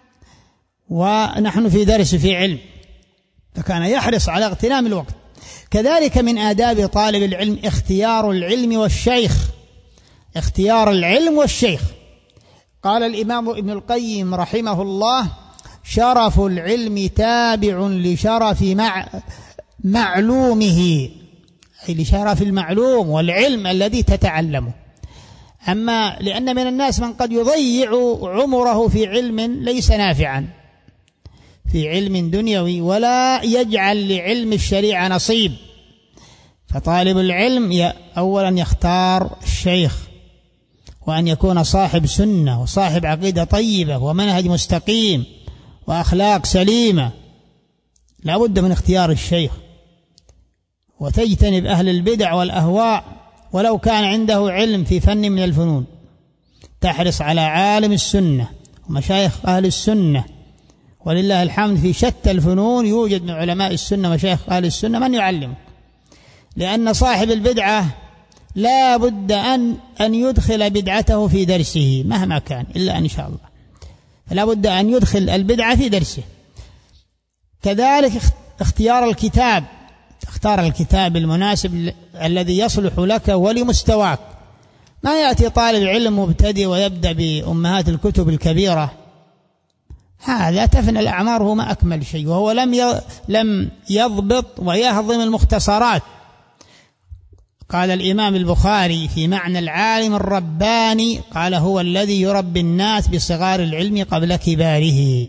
ونحن في درس في علم، فكان يحرص على اغتنام الوقت. كذلك من آداب طالب العلم اختيار العلم والشيخ، اختيار العلم والشيخ. قال الإمام ابن القيم رحمه الله شرف العلم تابع لشرف مع معلومه، أي لشرف المعلوم والعلم الذي تتعلمه. أما لأن من الناس من قد يضيع عمره في علم ليس نافعا، في علم دنيوي، ولا يجعل لعلم الشريعة نصيب. فطالب العلم أولا يختار الشيخ، وأن يكون صاحب سنة وصاحب عقيدة طيبة ومنهج مستقيم وأخلاق سليمة، لا بد من اختيار الشيخ، وتجتنب أهل البدع والأهواء ولو كان عنده علم في فن من الفنون، تحرص على عالم السنة ومشايخ أهل السنة، ولله الحمد في شتى الفنون يوجد من علماء السنة مشايخ أهل السنة من يعلم. لأن صاحب البدعة لا بد أن أن يدخل بدعته في درسه مهما كان، إلا أن شاء الله لا بد أن يدخل البدعة في درسه. كذلك اختيار الكتاب، اختار الكتاب المناسب الذي يصلح لك ولمستواك. ما يأتي طالب علم مبتدئ ويبدأ بأمهات الكتب الكبيرة، هذا تفنى الأعمار، هو ما أكمل شيء، وهو لم لم يضبط ويهضم المختصرات. قال الإمام البخاري في معنى العالم الرباني، قال: هو الذي يربي الناس بصغار العلم قبل كباره.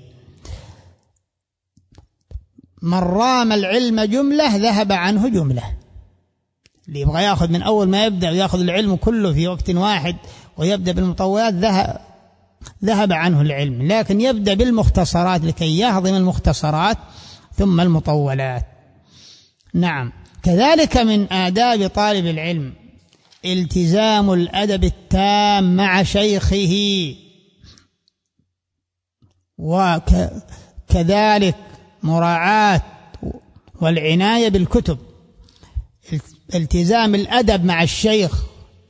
من رام العلم جملة ذهب عنه جملة. اللي يبغى يأخذ من أول ما يبدأ ويأخذ العلم كله في وقت واحد ويبدأ بالمطولات ذهب ذهب عنه العلم، لكن يبدأ بالمختصرات لكي يهضم المختصرات ثم المطولات. نعم. كذلك من آداب طالب العلم التزام الأدب التام مع شيخه، وكذلك مراعاة والعناية بالكتب. التزام الأدب مع الشيخ.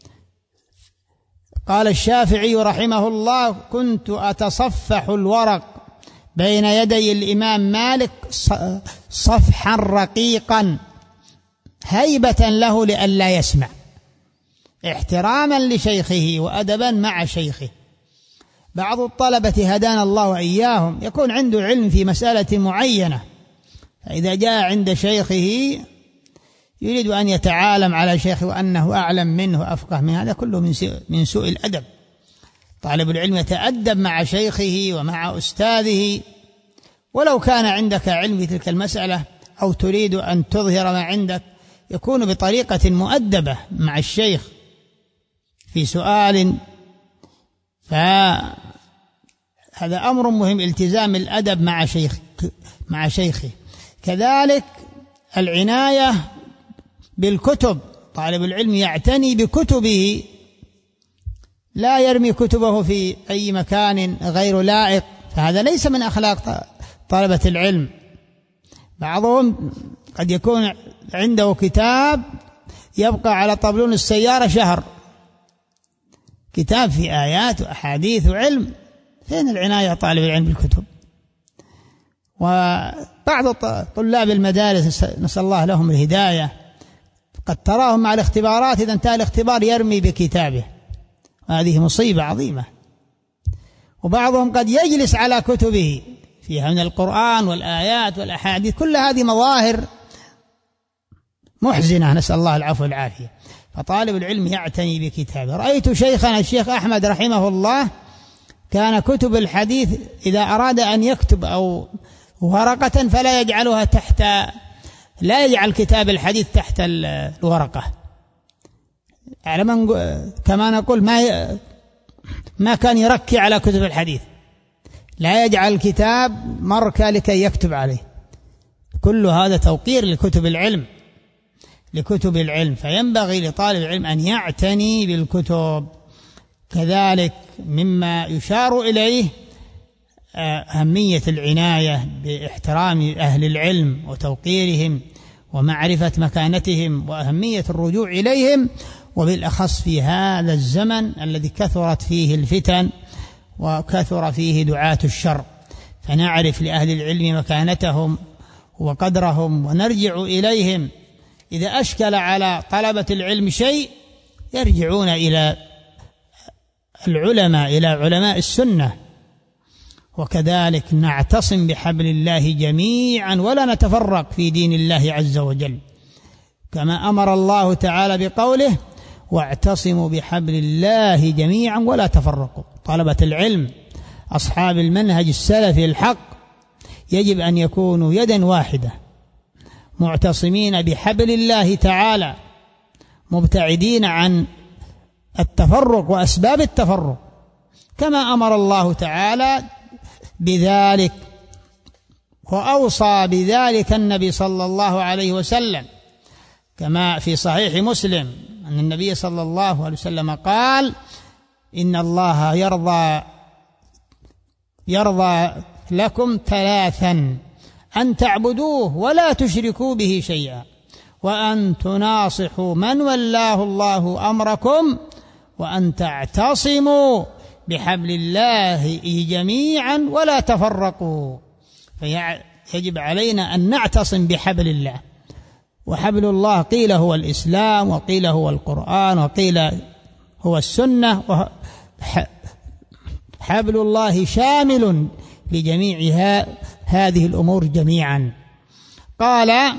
قال الشافعي رحمه الله: كنت أتصفح الورق بين يدي الإمام مالك صفحا رقيقا هيبة له لئلا يسمع، احتراما لشيخه وأدبا مع شيخه. بعض الطلبة هدانا الله وإياهم يكون عنده علم في مسألة معينة، فإذا جاء عند شيخه يريد أن يتعالم على شيخه وأنه أعلم منه وأفقه منه، هذا كله من سوء الأدب. طالب العلم يتأدب مع شيخه ومع أستاذه، ولو كان عندك علم في تلك المسألة أو تريد أن تظهر ما عندك يكون بطريقة مؤدبة مع الشيخ في سؤال. فهذا أمر مهم، التزام الأدب مع شيخ مع شيخه. كذلك العناية بالكتب. طالب العلم يعتني بكتبه، لا يرمي كتبه في أي مكان غير لائق، فهذا ليس من أخلاق طلبة العلم. بعضهم قد يكون عنده كتاب يبقى على طبلون السيارة شهر، كتاب في آيات وأحاديث وعلم. فين العناية طالب العلم بالكتب؟ وبعض طلاب المدارس نسأل الله لهم الهداية قد تراهم مع الاختبارات، إذا انتهى الاختبار يرمي بكتابه، هذه مصيبة عظيمة. وبعضهم قد يجلس على كتبه فيها من القرآن والآيات والأحاديث، كل هذه مظاهر محزنة، نسأل الله العفو والعافية. فطالب العلم يعتني بكتابه. رأيت شيخنا الشيخ أحمد رحمه الله كان كتب الحديث إذا أراد أن يكتب أو ورقة فلا يجعلها تحت، لا يجعل كتاب الحديث تحت الورقة، على من كما نقول ما ما كان يركي على كتب الحديث، لا يجعل الكتاب مركة لكي يكتب عليه. كل هذا توقير لكتب العلم لكتب العلم فينبغي لطالب العلم أن يعتني بالكتب. كذلك مما يشار إليه أهمية العناية باحترام أهل العلم وتوقيرهم ومعرفة مكانتهم وأهمية الرجوع إليهم، وبالأخص في هذا الزمن الذي كثرت فيه الفتن وكثر فيه دعاة الشر، فنعرف لأهل العلم مكانتهم وقدرهم ونرجع إليهم. إذا أشكل على طلبة العلم شيء يرجعون إلى العلماء إلى علماء السنة. وكذلك نعتصم بحبل الله جميعا ولا نتفرق في دين الله عز وجل، كما أمر الله تعالى بقوله: واعتصموا بحبل الله جميعا ولا تفرقوا. طلبة العلم أصحاب المنهج السلفي الحق يجب أن يكونوا يدا واحدة معتصمين بحبل الله تعالى، مبتعدين عن التفرق وأسباب التفرق، كما أمر الله تعالى بذلك وأوصى بذلك النبي صلى الله عليه وسلم، كما في صحيح مسلم أن النبي صلى الله عليه وسلم قال: إن الله يرضى يرضى لكم ثلاثا: أن تعبدوه ولا تشركوا به شيئا، وأن تناصحوا من ولاه الله أمركم، وأن تعتصموا بحبل الله جميعا ولا تفرقوا. فيجب علينا أن نعتصم بحبل الله وحبل الله قيل هو الإسلام، وقيل هو القرآن، وقيل هو السنة. حبل الله شامل لجميع هذه الأمور جميعا. قال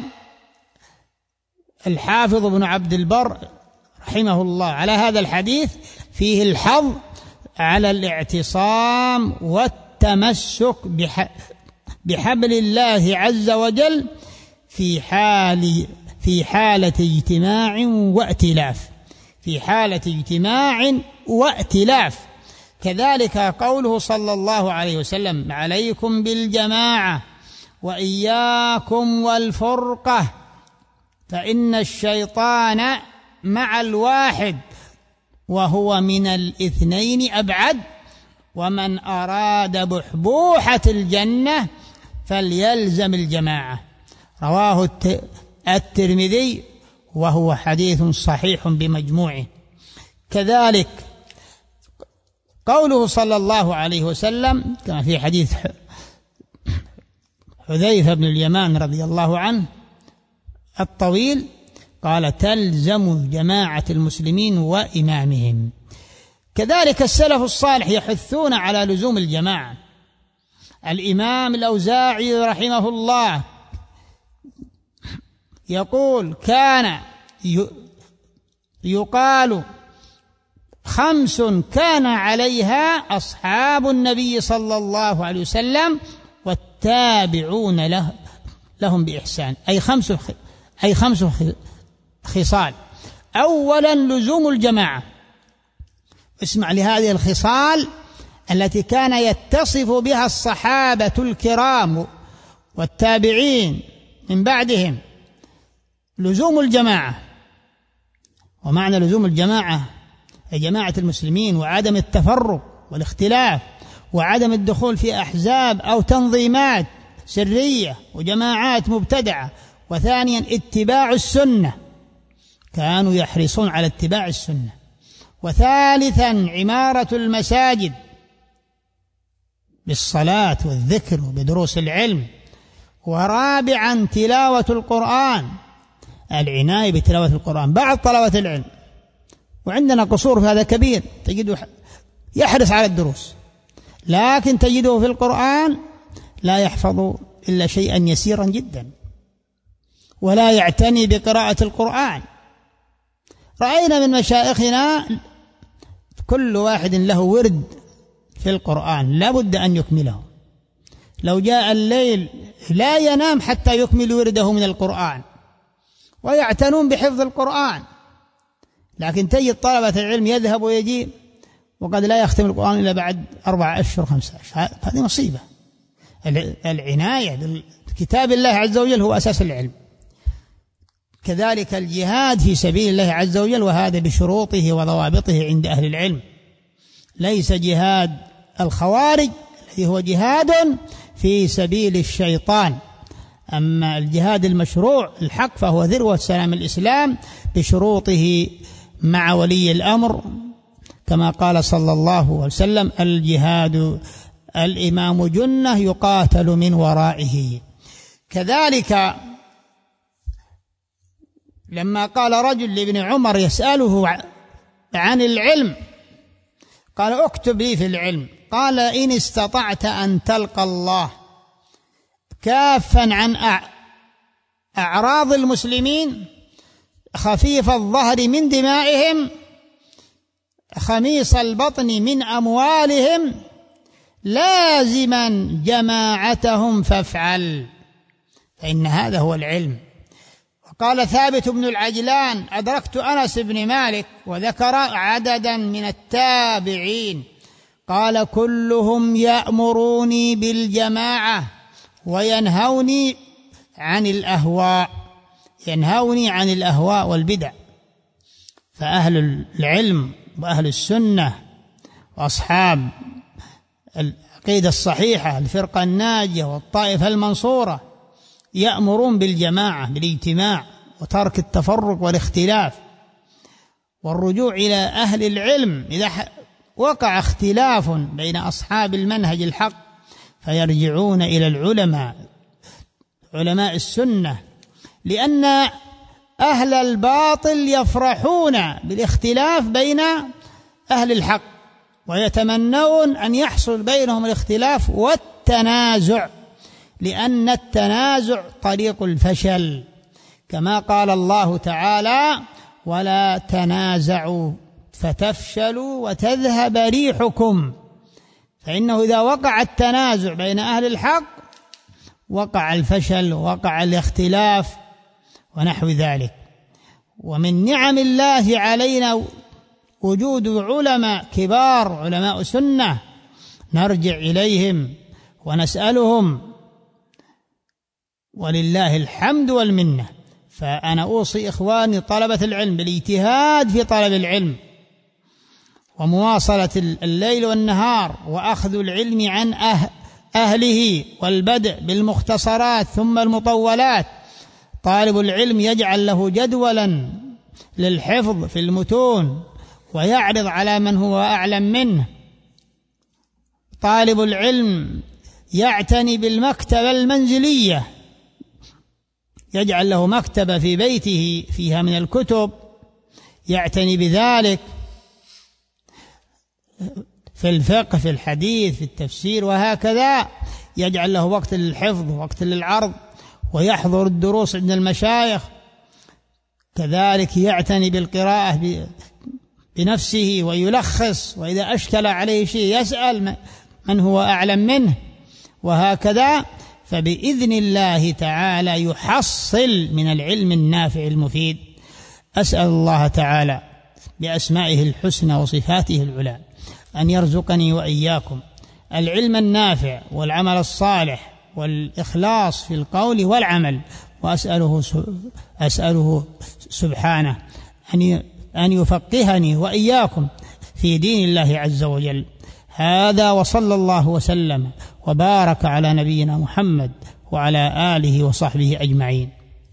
الحافظ ابن عبد البر رحمه الله على هذا الحديث فيه الحظ على الاعتصام والتمسك بحبل الله عز وجل في حال في حالة اجتماع وائتلاف في حالة اجتماع وائتلاف. كذلك قوله صلى الله عليه وسلم: عليكم بالجماعة وإياكم والفرقة فإن الشيطان مع الواحد وهو من الاثنين أبعد، ومن أراد بحبوحة الجنة فليلزم الجماعة. رواه الترمذي وهو حديث صحيح بمجموعه. كذلك قوله صلى الله عليه وسلم كما في حديث حذيفة بن اليمان رضي الله عنه الطويل، قال: تلزم جماعة المسلمين وإمامهم. كذلك السلف الصالح يحثون على لزوم الجماعة. الإمام الأوزاعي رحمه الله يقول: كان يقال خمس كان عليها أصحاب النبي صلى الله عليه وسلم والتابعون له لهم بإحسان، أي خمس أي خمس خصال. أولا لزوم الجماعة. اسمع لهذه الخصال التي كان يتصف بها الصحابة الكرام والتابعين من بعدهم: لزوم الجماعة. ومعنى لزوم الجماعة هي جماعة المسلمين، وعدم التفرق والاختلاف، وعدم الدخول في أحزاب أو تنظيمات سرية وجماعات مبتدعة. وثانيا اتباع السنة، كانوا يحرصون على اتباع السنة. وثالثا عمارة المساجد بالصلاة والذكر وبدروس العلم. ورابعا تلاوة القرآن، العناية بتلاوة القرآن بعد طلبة العلم. وعندنا قصور في هذا كبير، تجده يحرص على الدروس لكن تجده في القرآن لا يحفظ إلا شيئا يسيرا جدا، ولا يعتني بقراءة القرآن. رأينا من مشايخنا كل واحد له ورد في القرآن لا بد أن يكمله، لو جاء الليل لا ينام حتى يكمل ورده من القرآن، ويعتنون بحفظ القرآن. لكن تجد طلبة العلم يذهب ويجي وقد لا يختم القرآن إلا بعد أربعة أشهر خمسة أشهر. هذه مصيبة. العناية بكتاب الله عز وجل هو أساس العلم. كذلك الجهاد في سبيل الله عز وجل، وهذا بشروطه وضوابطه عند أهل العلم. ليس جهاد الخوارج الذي هو جهاد في سبيل الشيطان، أما الجهاد المشروع الحق فهو ذروة سلام الإسلام بشروطه مع ولي الأمر، كما قال صلى الله عليه وسلم: الجهاد الإمام جنة يقاتل من ورائه. كذلك لما قال رجل لابن عمر يسأله عن العلم قال: اكتب لي في العلم. قال: إن استطعت أن تلقى الله كافا عن أعراض المسلمين خفيف الظهر من دمائهم خميص البطن من أموالهم لازما جماعتهم فافعل، فإن هذا هو العلم. وقال ثابت بن العجلان: أدركت أنس بن مالك وذكر عددا من التابعين قال: كلهم يأمروني بالجماعة وينهوني عن الأهواء ينهوني عن الأهواء والبدع. فأهل العلم وأهل السنة وأصحاب العقيدة الصحيحة الفرقة الناجية والطائفة المنصورة يأمرون بالجماعة بالاجتماع وترك التفرق والاختلاف والرجوع إلى أهل العلم. إذا وقع اختلاف بين أصحاب المنهج الحق فيرجعون إلى العلماء علماء السنة، لأن أهل الباطل يفرحون بالاختلاف بين أهل الحق ويتمنون أن يحصل بينهم الاختلاف والتنازع، لأن التنازع طريق الفشل، كما قال الله تعالى: ولا تنازعوا فتفشلوا وتذهب ريحكم. فإنه إذا وقع التنازع بين أهل الحق وقع الفشل ووقع الاختلاف ونحو ذلك. ومن نعم الله علينا وجود علماء كبار، علماء سنة، نرجع إليهم ونسألهم، ولله الحمد والمنة. فأنا أوصي إخواني طلبة العلم بالاجتهاد في طلب العلم ومواصلة الليل والنهار وأخذ العلم عن أهله والبدء بالمختصرات ثم المطولات. طالب العلم يجعل له جدولا للحفظ في المتون ويعرض على من هو أعلم منه. طالب العلم يعتني بالمكتبة المنزلية، يجعل له مكتبة في بيته فيها من الكتب، يعتني بذلك في الفقه، في الحديث، في التفسير، وهكذا. يجعل له وقت للحفظ ووقت للعرض، ويحضر الدروس عند المشايخ. كذلك يعتني بالقراءة بنفسه ويلخص، وإذا أشكل عليه شيء يسأل من هو أعلم منه، وهكذا. فبإذن الله تعالى يحصل من العلم النافع المفيد. أسأل الله تعالى بأسمائه الحسنى وصفاته العلى أن يرزقني وإياكم العلم النافع والعمل الصالح والإخلاص في القول والعمل، وأسأله أسأله سبحانه أن يفقهني وإياكم في دين الله عز وجل. هذا، وصلى الله وسلم وبارك على نبينا محمد وعلى آله وصحبه أجمعين.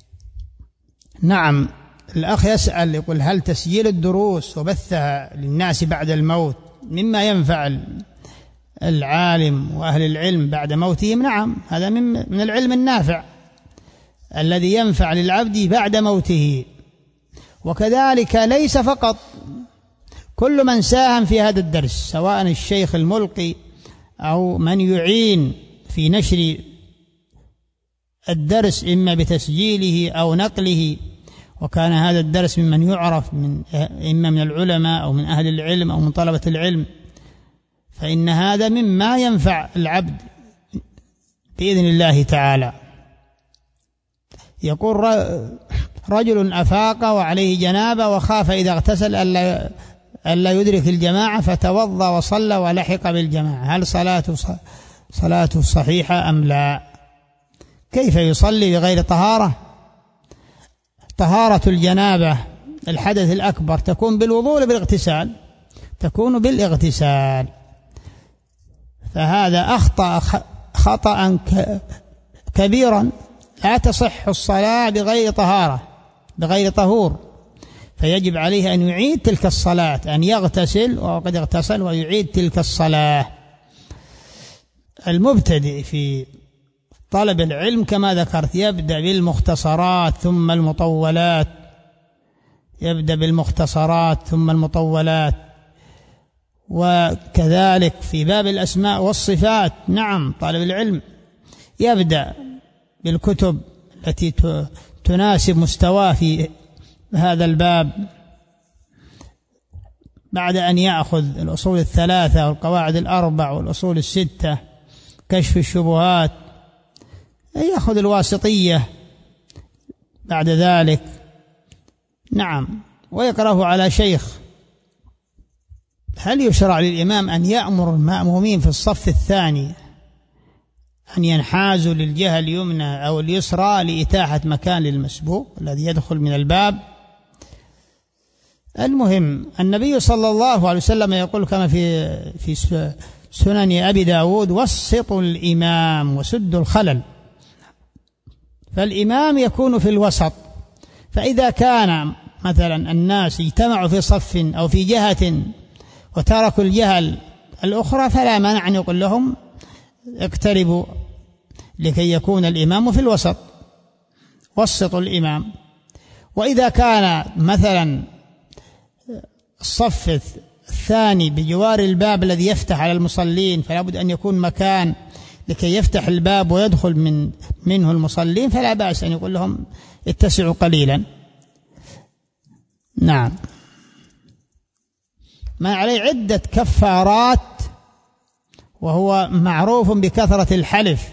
نعم، الأخ يسأل يقول: هل تسجيل الدروس وبثها للناس بعد الموت مما ينفع العالم وأهل العلم بعد موتهم؟ نعم، هذا من العلم النافع الذي ينفع للعبد بعد موته. وكذلك ليس فقط كل من ساهم في هذا الدرس، سواء الشيخ الملقي أو من يعين في نشر الدرس إما بتسجيله أو نقله، وكان هذا الدرس ممن يعرف من إما من العلماء أو من أهل العلم أو من طلبة العلم، فإن هذا مما ينفع العبد بإذن الله تعالى. يقول: رجل أفاق وعليه جنابة وخاف إذا اغتسل ألا ألا يدرك الجماعة فتوضأ وصلى ولحق بالجماعة، هل صلاته صلاته صحيحة أم لا؟ كيف يصلي بغير طهارة؟ طهارة الجنابة الحدث الأكبر تكون بالوضوء ولا بالاغتسال؟ تكون بالاغتسال. فهذا أخطأ خطأ كبيرا، لا تصح الصلاة بغير طهارة بغير طهور، فيجب عليه أن يعيد تلك الصلاة، أن يغتسل وقد اغتسل ويعيد تلك الصلاة. المبتدئ في طلب العلم كما ذكرت يبدأ بالمختصرات ثم المطولات، يبدأ بالمختصرات ثم المطولات. وكذلك في باب الأسماء والصفات، نعم، طالب العلم يبدأ بالكتب التي تناسب مستواه في هذا الباب، بعد أن يأخذ الأصول الثلاثة والقواعد الأربع والأصول الستة، كشف الشبهات، يأخذ الواسطية بعد ذلك، نعم، ويقرأه على شيخ. هل يشرع للإمام أن يأمر المأمومين في الصف الثاني أن ينحازوا للجهة اليمنى أو اليسرى لإتاحة مكان للمسبوق الذي يدخل من الباب؟ المهم، النبي صلى الله عليه وسلم يقول كما في في سنن أبي داود: وسطوا الإمام وسدوا الخلل. فالإمام يكون في الوسط، فإذا كان مثلا الناس اجتمعوا في صف أو في جهة وتركوا الجهة الأخرى فلا مانع أن يقول لهم اقتربوا لكي يكون الإمام في الوسط. وسطوا الإمام. وإذا كان مثلا الصف الثاني بجوار الباب الذي يفتح على المصلين فلا بد أن يكون مكان لكي يفتح الباب ويدخل من منه المصلين، فلا بأس أن يقول لهم اتسعوا قليلا. نعم. ما عليه عدة كفارات، وهو معروف بكثرة الحلف،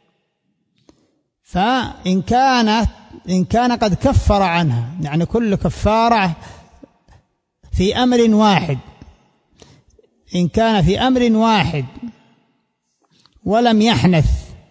فإن كانت إن كان قد كفر عنها، يعني كل كفارة في أمر واحد، إن كان في أمر واحد ولم يحنث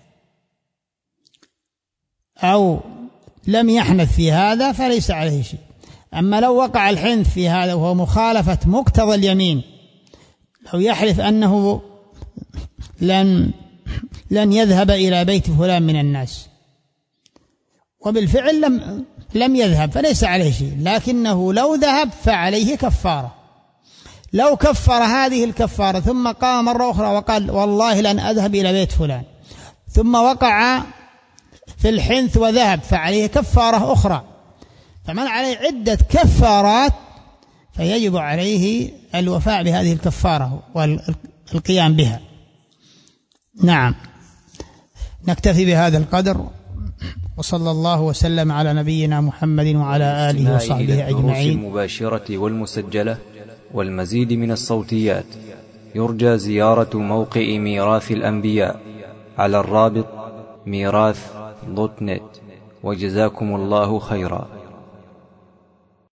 أو لم يحنث في هذا فليس عليه شيء. أما لو وقع الحنث في هذا وهو مخالفة مقتضى اليمين، لو يحلف أنه لن لن يذهب إلى بيت فلان من الناس وبالفعل لم لم يذهب فليس عليه شيء، لكنه لو ذهب فعليه كفارة. لو كفر هذه الكفارة ثم قام مرة أخرى وقال والله لن أذهب إلى بيت فلان، ثم وقع في الحنث وذهب، فعليه كفارة أخرى. فمن عليه عدة كفارات فيجب عليه الوفاء بهذه الكفارة والقيام بها. نعم. نكتفي بهذا القدر، وصلى الله وسلم على نبينا محمد وعلى آله وصحبه أجمعين. المباشرة والمسجلة والمزيد من الصوتيات يرجى زيارة موقع ميراث الأنبياء على الرابط ميراث دوت نت. وجزاكم الله خيرا.